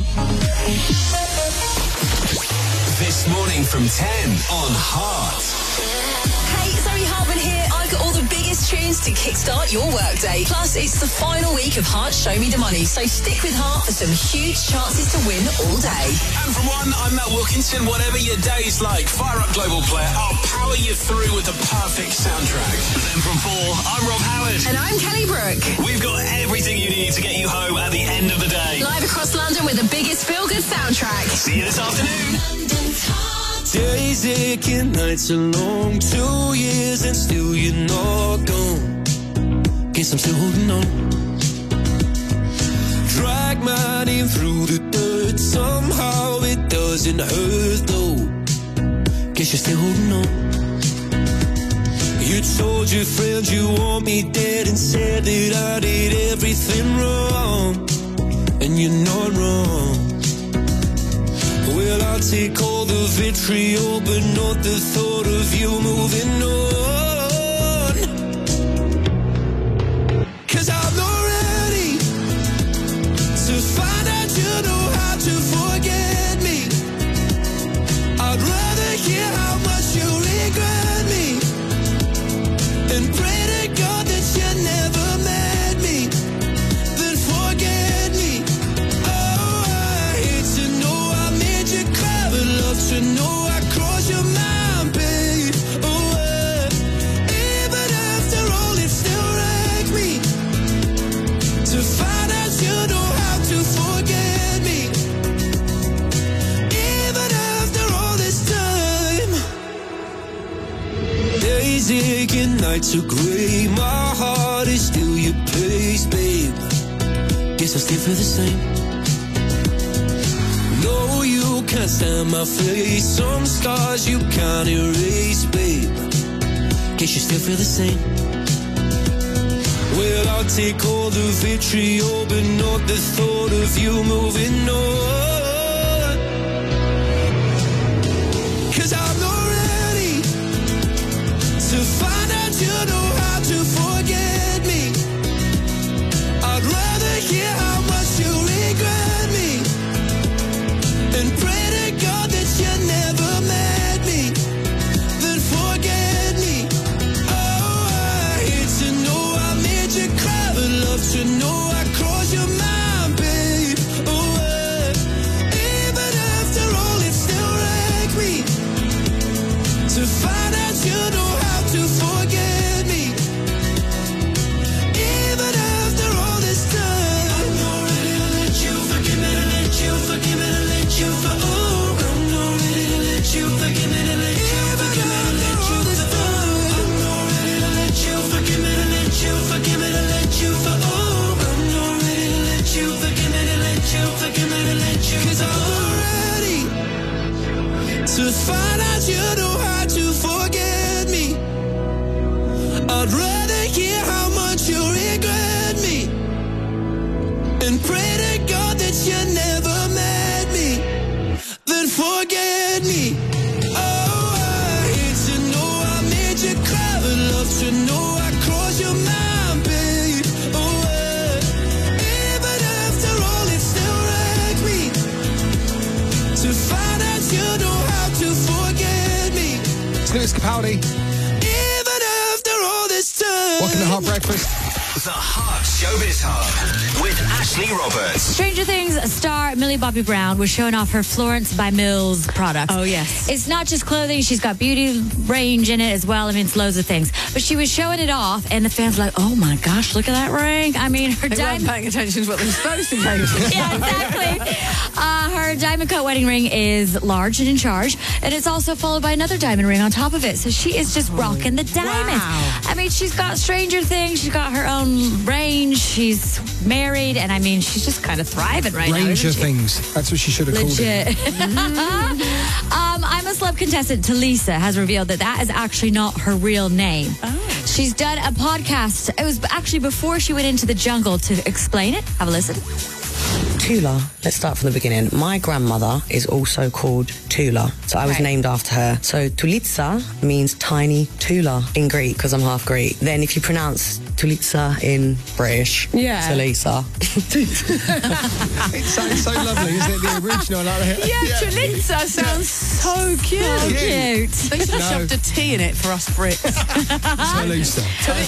This morning from 10 on Heart. Hey, Zoe Hartman here. I've got all the biggest tunes to kickstart your workday. Plus, it's the final week of Heart Show Me the Money, so stick with Heart for some huge chances to win all day. And from 1, I'm Matt Wilkinson. Whatever your day's like, fire up Global Player. I'll power you through with the perfect soundtrack. Then from 4, I'm Rob Howard. And I'm Kelly Brook. We've got everything you need to get you home at the end of the day. Live across London with the biggest feel-good soundtrack. See you this afternoon. Days aching, nights are long. 2 years and still you're not gone. Guess I'm still holding on. Drag my name through the dirt. Somehow it doesn't hurt though. Guess you're still holding on. You told your friends you want me dead and said that I did everything wrong. And you're not wrong. Well, I'll take all the vitriol, but not the thought of you moving on. 'Cause I'm not ready to find out you know how to forget me. I'd rather hear how much you regret me and pray to God that you never met me, then forget me. Oh, I hate to know you cry, but love to know I cross your mind, babe. Oh, even after all, it still wrecked me to find out you know how to forget me. Even after all this time, days aching, nights are grey. My heart is still your place, babe. Guess I still feel the same. No, you can't stand my face. Some scars you can't erase, babe. Guess you still feel the same. Well, I'll take all the vitriol, but not the thought of you moving on. 'Cause I'm not ready to find out you know how to forget me. I'd rather hear how much you regret me and pray to God that you never met me, then forget me. Oh, I hate to know I made you cry, but love to know I crossed your mind, babe. Oh, even after all, it still wrecked me to find out you know how to forget me. Even after all this time, I'm not ready to let you forgive me, to let you forgive me, to let you for oh, I'm not ready to let you forgive me, to let you forgive me, to let you for oh, I'm not ready to let you forgive me, to let you forgive me, to let you for oh, I'm not ready to let you forgive me, to let you forgive me, to let you 'cause I'm not ready to find out you know how to forget me. I'd rather hear how much you regret me and pray to God that you never met me, then forget me. Oh, I hate to know I made you cry, but love to know I crossed your mind, babe. Oh, even after all, it still wrecked me to find out you know how to forget me. It's Lewis Capaldi. Even after all this time. Welcome to Heart Breakfast. The Heart Showbiz Hub with Ashley Roberts. Stranger Things star Millie Bobby Brown was showing off her Florence by Mills products. Oh, yes. It's not just clothing. She's got beauty range in it as well. I mean, it's loads of things. But she was showing it off, and the fans were like, oh, my gosh, look at that ring. I mean, her They weren't paying attention to what they were supposed to be paying attention. Yeah, exactly. Her diamond cut wedding ring is large and in charge, and it's also followed by another diamond ring on top of it. So she is just rocking the diamonds. Wow. I mean, she's got Stranger Things. She's got her own range. She's married, and I mean, she's just kind of thriving right now. Ranger Things. That's what she should have called it. Legit. I'm a Celeb contestant. Talisa has revealed that is actually not her real name. Oh. She's done a podcast. It was actually before she went into the jungle to explain it. Have a listen. Tula, let's start from the beginning. My grandmother is also called Tula, so I was named after her. So Tulitsa means tiny Tula in Greek, because I'm half Greek. Then if you pronounce Tulitsa in British, Tulisa. It sounds so lovely, isn't it? The original. Tulitsa sounds so cute. So cute. They should have shoved a T in it for us Brits. Tulisa.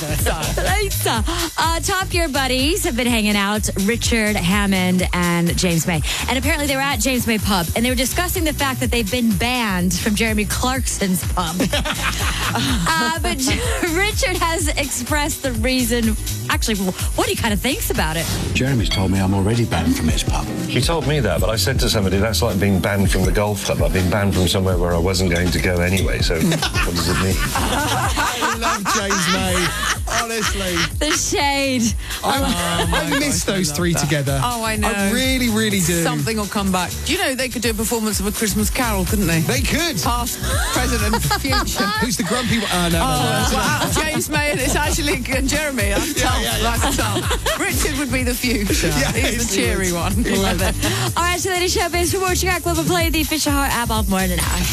Top Gear buddies have been hanging out, Richard Hammond and James May. And apparently they were at James May pub, and they were discussing the fact that they've been banned from Jeremy Clarkson's pub. But Richard has expressed the reason, actually, what he kind of thinks about it. Jeremy's told me I'm already banned from his pub. He told me that, but I said to somebody, that's like being banned from the golf club. I've been banned from somewhere where I wasn't going to go anyway, so what does it mean? I love James May, honestly. The shade. I miss those three together. Oh, I know. I really, really do. Something will come back. Do you know they could do a performance of A Christmas Carol, couldn't they? They could. Past, present and future. Who's the grumpy one? No. Wow, James May and it's actually Jeremy. That's tough. That's tough. Richard would be the future. He's the cheery one. Love it. All right, so ladies and gentlemen, for more Check Out Club and Play, the official Heart app off more than an hour.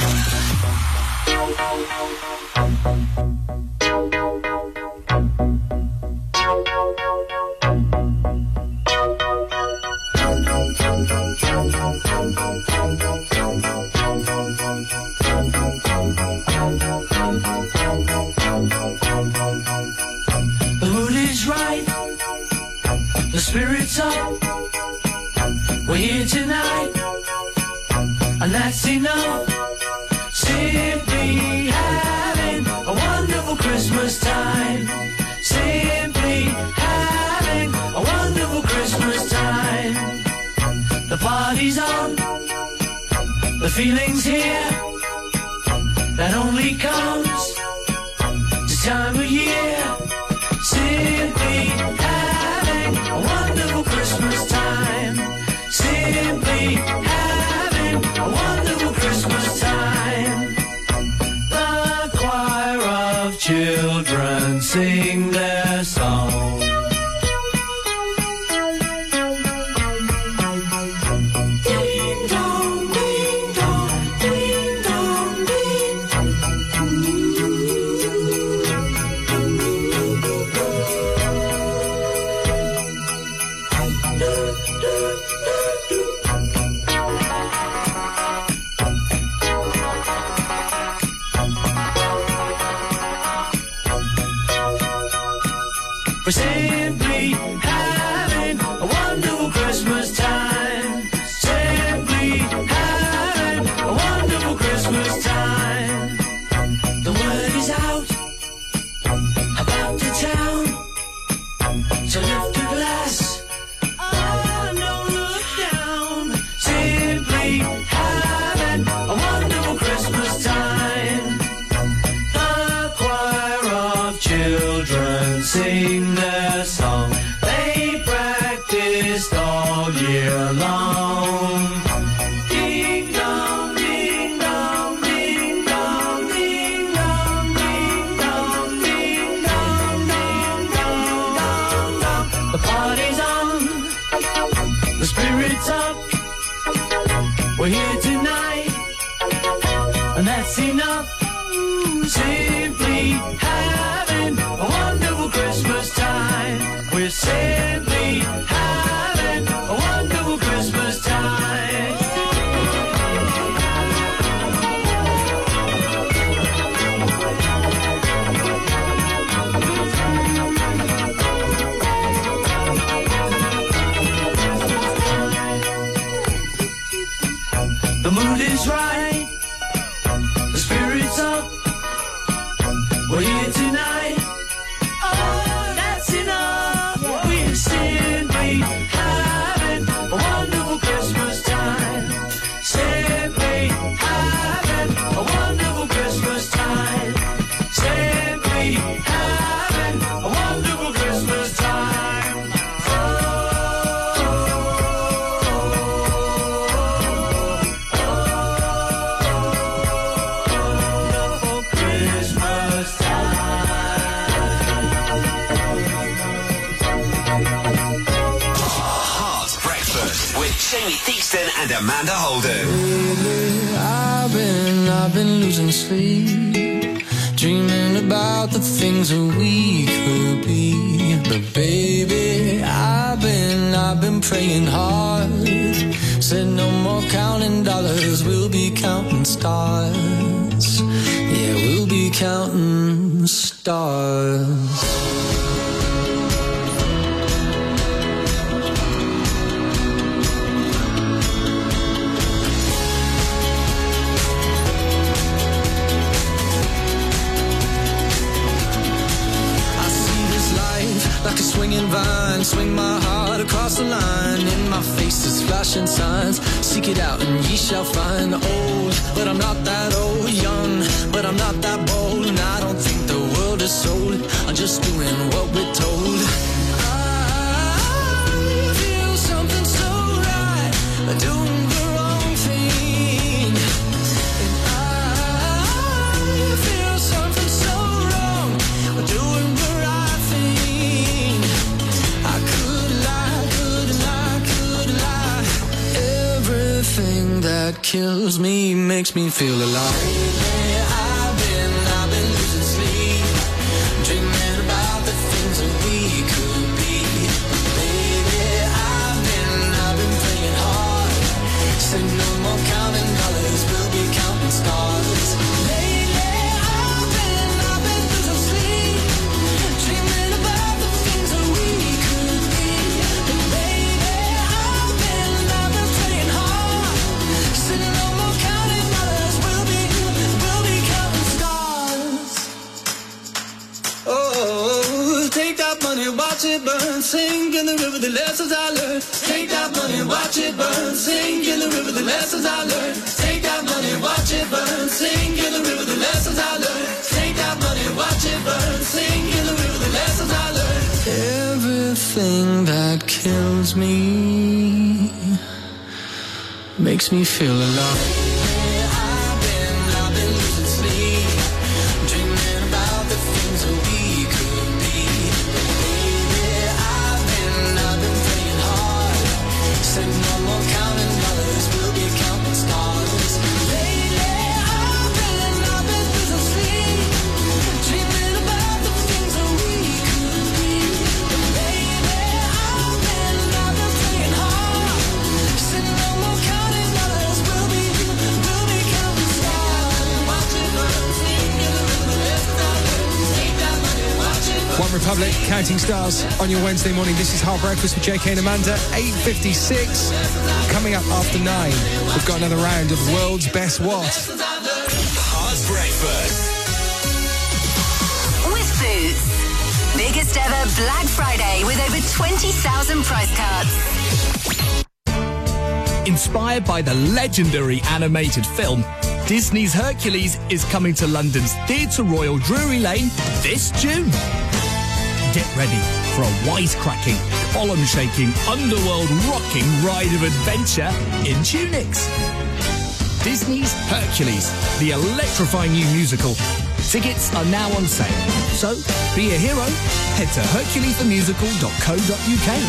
The mood is right, the spirit's up. We're here tonight, and that's enough. Simply having a wonderful Christmas time. Simply having a wonderful Christmas time. The party's on, the feeling's here. That only comes this time of year. Simply having a wonderful Christmas time. Simply having a wonderful Christmas time. The choir of children sing their song. Ding dong, ding dong, ding dong, ding. We're simply having a wonderful Christmas time. Simply having a wonderful Christmas time. The word is out about the town, so lift a glass. Oh, no, look down. Simply having a wonderful Christmas time. The choir of children sing their song. They practiced all year long. Ding dong, ding dong, ding dong, ding dong, ding dong, ding dong, ding dong, dong, dong. The party's on, the spirit's up. We're here tonight, and that's enough. Simply having a wonderful Christmas time. We're simply having a wonderful Christmas time. The mood is right, the spirit's up. We're here tonight. Oh, that's enough. We're simply having a wonderful Christmas time. and Amanda Holden. Lately, I've been losing sleep, dreaming about the things that we could be. But baby, I've been praying hard. Said no more counting dollars, we'll be counting stars. Yeah, we'll be counting stars. Like a swinging vine, swing my heart across the line. In my face is flashing signs. Seek it out and ye shall find. Old, but I'm not that old. Young, but I'm not that bold. And I don't think the world is sold. I'm just doing what we're told. I feel something so right, doing the wrong thing. And I feel something so wrong, doing the right thing. Everything that kills me makes me feel alive. I've been losing sleep, dreaming about the things that we could be. Baby, I've been praying hard. Said no more counting dollars, we'll be counting stars. Lately, I've been losing sleep, dreaming about the things that we could be. And baby, I've been praying hard. Said no more counting dollars, we'll be counting stars. Oh, take that money, watch it burn, sink in the river, the lessons I learned. Take that money, watch it burn, sink in the river, the lessons I learned. Take that money, watch it burn, sink in the river, the lessons I learned. Take that money, watch it burn, sink in the river, the lessons I learned. Everything that kills me makes me feel alive. I've been losing sleep, dreaming about the things that we could be. Baby, I've been praying hard. Said no more counting dollars, we'll be counting stars. Lately, I've been losing sleep, dreaming about the things that we could be. Baby, I've been praying hard. Said no more counting dollars, we'll be counting stars. Watch it burn, sing in the river, let's not take that money, watch it burn. One Republic, Counting Stars on your Wednesday morning. This is Hard Breakfast with JK and Amanda, 8:56. Coming up after 9, we've got another round of World's Best What. Hard Breakfast. With Boots. Biggest ever Black Friday with over 20,000 price cuts. Inspired by the legendary animated film, Disney's Hercules is coming to London's Theatre Royal Drury Lane this June. Get ready for a wisecracking, column-shaking, underworld-rocking ride of adventure in tunics. Disney's Hercules, the electrifying new musical. Tickets are now on sale. So, be a hero. Head to herculesthemusical.co.uk.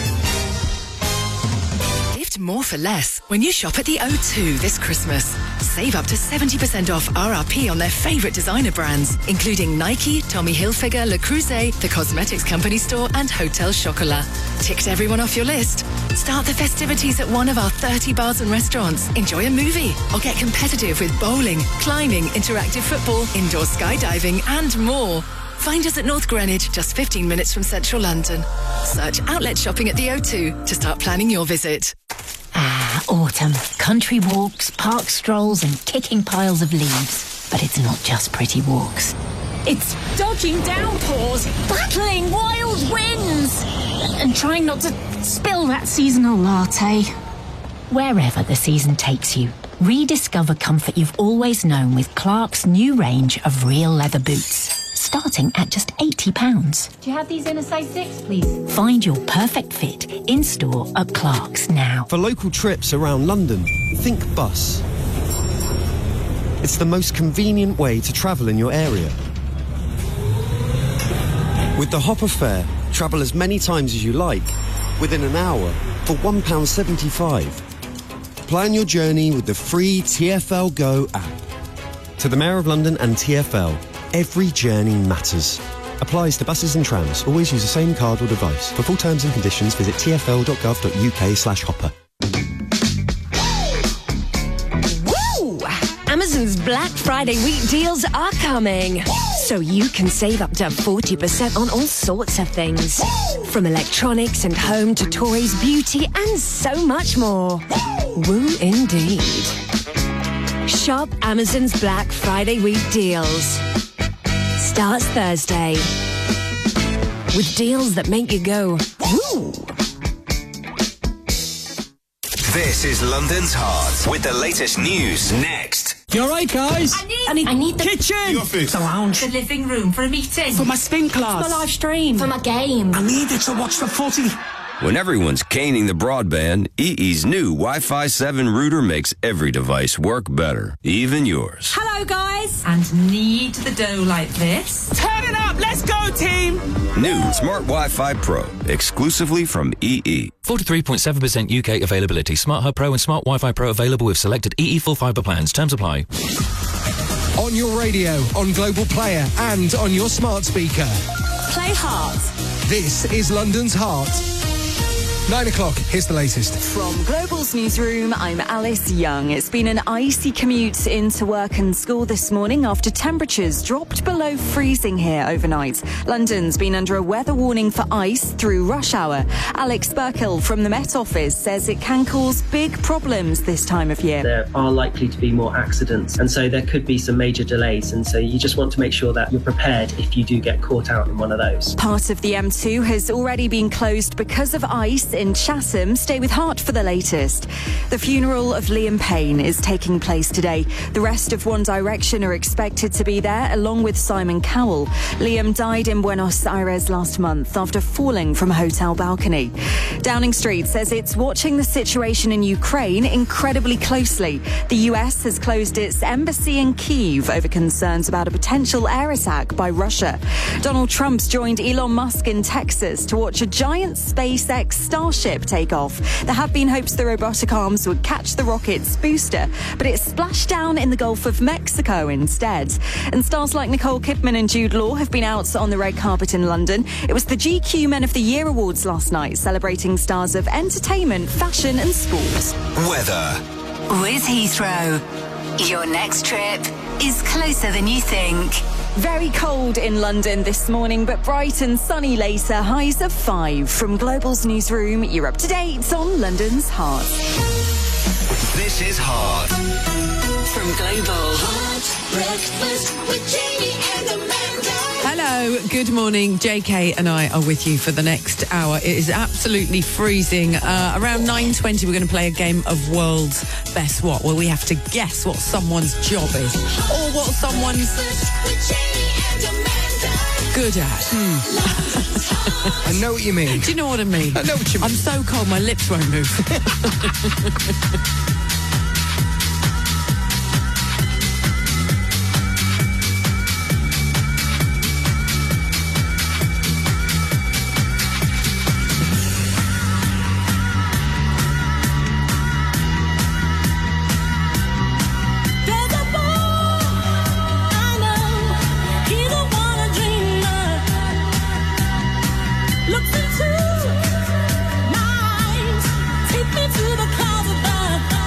Gift more for less when you shop at the O2 this Christmas. Save up to 70% off RRP on their favourite designer brands, including Nike, Tommy Hilfiger, Le Creuset, The Cosmetics Company Store and Hotel Chocolat. Ticked everyone off your list? Start the festivities at one of our 30 bars and restaurants. Enjoy a movie or get competitive with bowling, climbing, interactive football, indoor skydiving and more. Find us at North Greenwich, just 15 minutes from central London. Search outlet shopping at the O2 to start planning your visit. Ah, autumn. Country walks, park strolls and kicking piles of leaves. But it's not just pretty walks. It's dodging downpours, battling wild winds, and trying not to spill that seasonal latte. Wherever the season takes you, rediscover comfort you've always known with Clark's new range of real leather boots. Starting at just £80. Do you have these in a size 6, please? Find your perfect fit in-store at Clark's now. For local trips around London, think bus. It's the most convenient way to travel in your area. With the Hopper fare, travel as many times as you like, within an hour, for £1.75. Plan your journey with the free TfL Go app. To the Mayor of London and TfL, every journey matters. Applies to buses and trams. Always use the same card or device. For full terms and conditions, visit tfl.gov.uk/hopper. Woo! Amazon's Black Friday week deals are coming. So you can save up to 40% on all sorts of things. From electronics and home to toys, beauty and so much more. Woo indeed. Shop Amazon's Black Friday week deals. Starts Thursday. With deals that make you go, woo! This is London's Heart with the latest news next. You alright, guys? I need the kitchen, the office, the lounge, the living room for a meeting, for my spin class, for my live stream, for my game. I need it to watch the footy. When everyone's caning the broadband, EE's new Wi-Fi 7 router makes every device work better, even yours. Hello, guys. And knead the dough like this. Turn it up, let's go, team. New Smart Wi-Fi Pro, exclusively from EE. 43.7% UK availability. Smart Hub Pro and Smart Wi-Fi Pro available with selected EE full fibre plans. Terms apply. On your radio, on Global Player and on your smart speaker. Play Heart. This is London's Heart. 9 o'clock, here's the latest. From Global's newsroom, I'm Alice Young. It's been an icy commute into work and school this morning after temperatures dropped below freezing here overnight. London's been under a weather warning for ice through rush hour. Alex Burkill from the Met Office says it can cause big problems this time of year. There are likely to be more accidents, and so there could be some major delays, and so you just want to make sure that you're prepared if you do get caught out in one of those. Part of the M2 has already been closed because of ice in Chatham. Stay with Heart for the latest. The funeral of Liam Payne is taking place today. The rest of One Direction are expected to be there, along with Simon Cowell. Liam died in Buenos Aires last month after falling from a hotel balcony. Downing Street says it's watching the situation in Ukraine incredibly closely. The US has closed its embassy in Kyiv over concerns about a potential air attack by Russia. Donald Trump's joined Elon Musk in Texas to watch a giant SpaceX Starship take off. There have been hopes the robotic arms would catch the rocket's booster, but it splashed down in the Gulf of Mexico instead. And stars like Nicole Kidman and Jude Law have been out on the red carpet in London. It was the GQ Men of the Year Awards last night, celebrating stars of entertainment, fashion and sport. Weather. With Heathrow, your next trip is closer than you think. Very cold in London this morning, but bright and sunny later, highs of 5. From Global's newsroom, you're up to date on London's Heart. This is Heart. From Global. Hot breakfast with Jamie and Amanda. Hello, good morning. JK and I are with you for the next hour. It is absolutely freezing. Around 9:20, we're going to play a game of World's Best What, where we have to guess what someone's job is or what someone's good at. I know what you mean. Do you know what I mean? I know what you mean. I'm so cold, my lips won't move. Looks into my eyes, take me to the clouds above.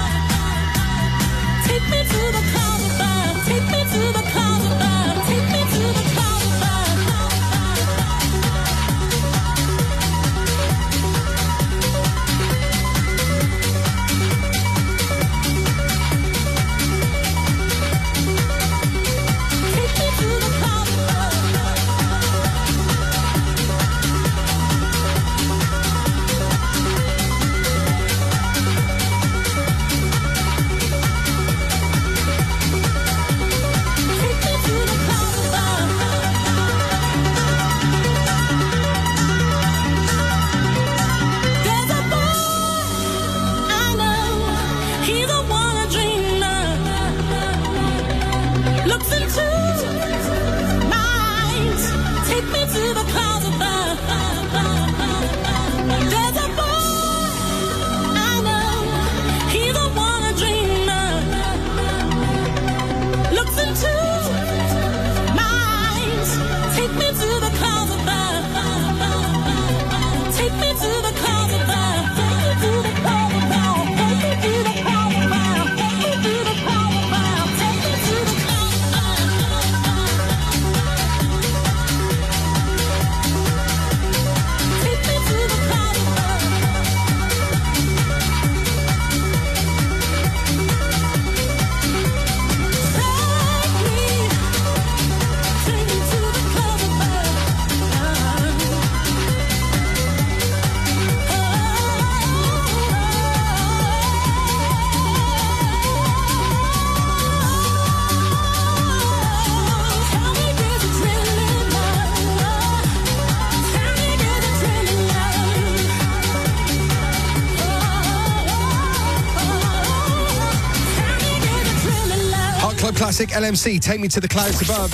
Club Classic, LMC, Take Me to the Clouds Above.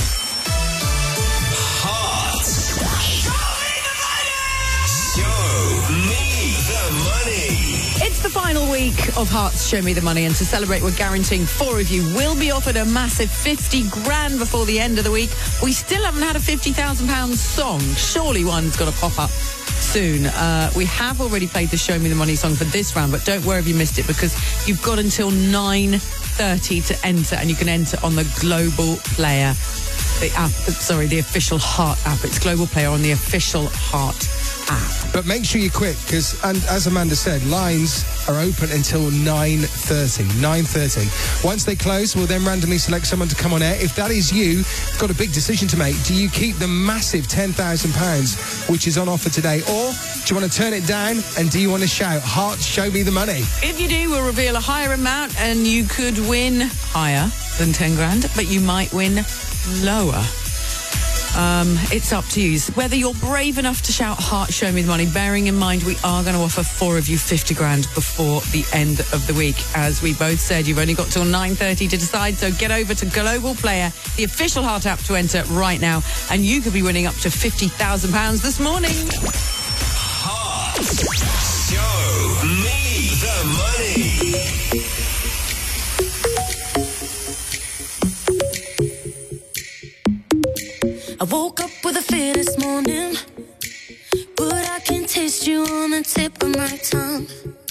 Heart. Show me the money. It's the final week of Hearts Show Me the Money, and to celebrate, we're guaranteeing 4 of you will be offered a massive 50 grand before the end of the week. We still haven't had a £50,000 song. Surely one's got to pop up soon. We have already played the Show Me the Money song for this round, but don't worry if you missed it, because you've got until 9:30 to enter, and you can enter on the Global Player, the official Heart app. It's Global Player on the official Heart app. But make sure you're quick, because, and as Amanda said, lines are open until 9:30. 9:30. Once they close, we'll then randomly select someone to come on air. If that is you, you've got a big decision to make. Do you keep the massive £10,000, which is on offer today, or do you want to turn it down, and do you want to shout, Heart, show me the money? If you do, we'll reveal a higher amount, and you could win higher than 10 grand, but you might win lower. It's up to you. Whether you're brave enough to shout Heart, show me the money, bearing in mind we are going to offer 4 of you 50 grand before the end of the week. As we both said, you've only got till 9:30 to decide, so get over to Global Player, the official Heart app, to enter right now, and you could be winning up to £50,000 this morning. Heart. Show me the money. I woke up with a fear this morning, but I can taste you on the tip of my tongue.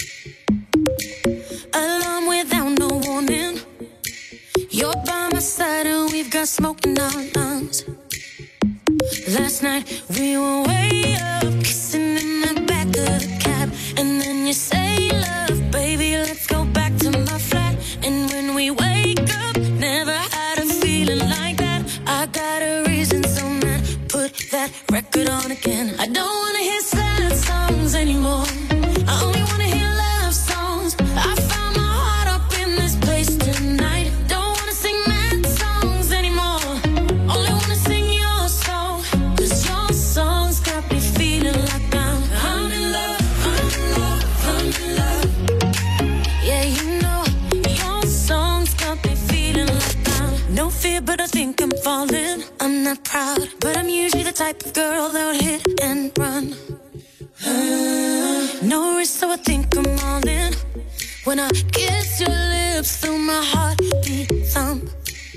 Alarm without no warning. You're by my side and we've got smoke in our lungs. Last night we were way up, kissing in the back of the cab, and then you say, love, baby, let's go back to my flat. And when we wake up, never had a feeling like that. I got a reason, so man, put that record on again. I don't wanna hear sad songs anymore. I only wanna hear love songs. I found my heart up in this place tonight. Don't wanna sing mad songs anymore. Only wanna sing your song, 'cause your songs got me feeling like I'm in love, I'm in love, I'm in love. Yeah, you know, your songs got me feeling like no fear, but I think I'm falling. I'm not proud, but I'm usually the type of girl that would hit and run. No risk, so I think I'm all in. When I kiss your lips, feel my heartbeat thump.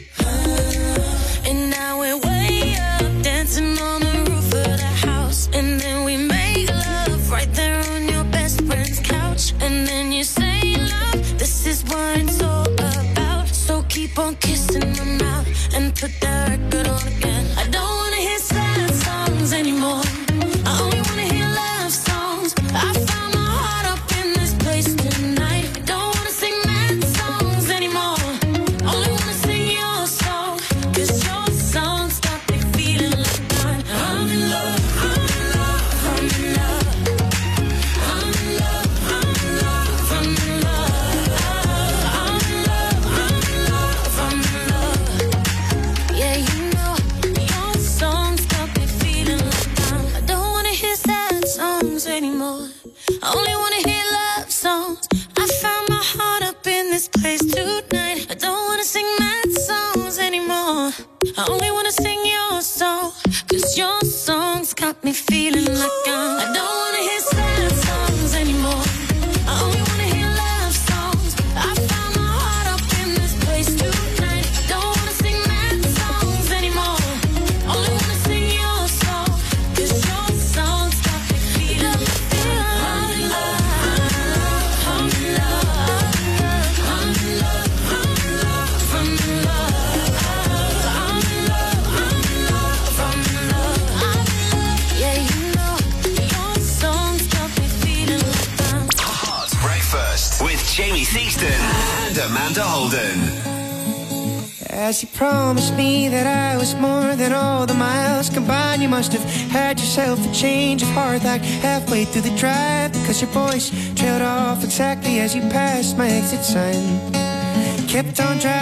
And now we're way up, dancing on the roof of the house. And then we make love right there on your best friend's couch. And then you say, love, this is what it's all about. So keep on kissing my mouth and put that record on again. I don't wanna hear sad songs anymore. I only wanna hear love songs. I found my heart up in this place tonight. I don't wanna sing mad songs anymore. Only wanna sing your song, 'cause your songs got me feeling like I'm in love, I'm in love, I'm in love. I'm in love, I'm in love, I'm in love. I'm in love, I'm in love, I'm in love. Yeah, you know, your songs got me feeling like I don't wanna hear sad songs anymore. I only wanna hear love songs. I found my heart up in this place tonight. I don't wanna sing mad songs anymore. I only wanna sing your song, 'cause your songs got me feeling like I don't wanna hear sad songs anymore. I only wanna hear love songs. I found my heart up in this place tonight. I don't wanna sing mad songs anymore. Only wanna sing your song, 'cause your songs got me feeling like I'm in love, I'm in love, I'm in love, I'm in love, I'm in love, I'm in love, I'm in love, I'm in love. Yeah, you know, your songs got me feeling like I'm Heart Breakfast with Jamie Theakston and Amanda Holden. As you promised me that I was more than all the miles combined, you must have had yourself a change of heart like halfway through the drive, because your voice trailed off exactly as you passed my exit sign. Kept on driving.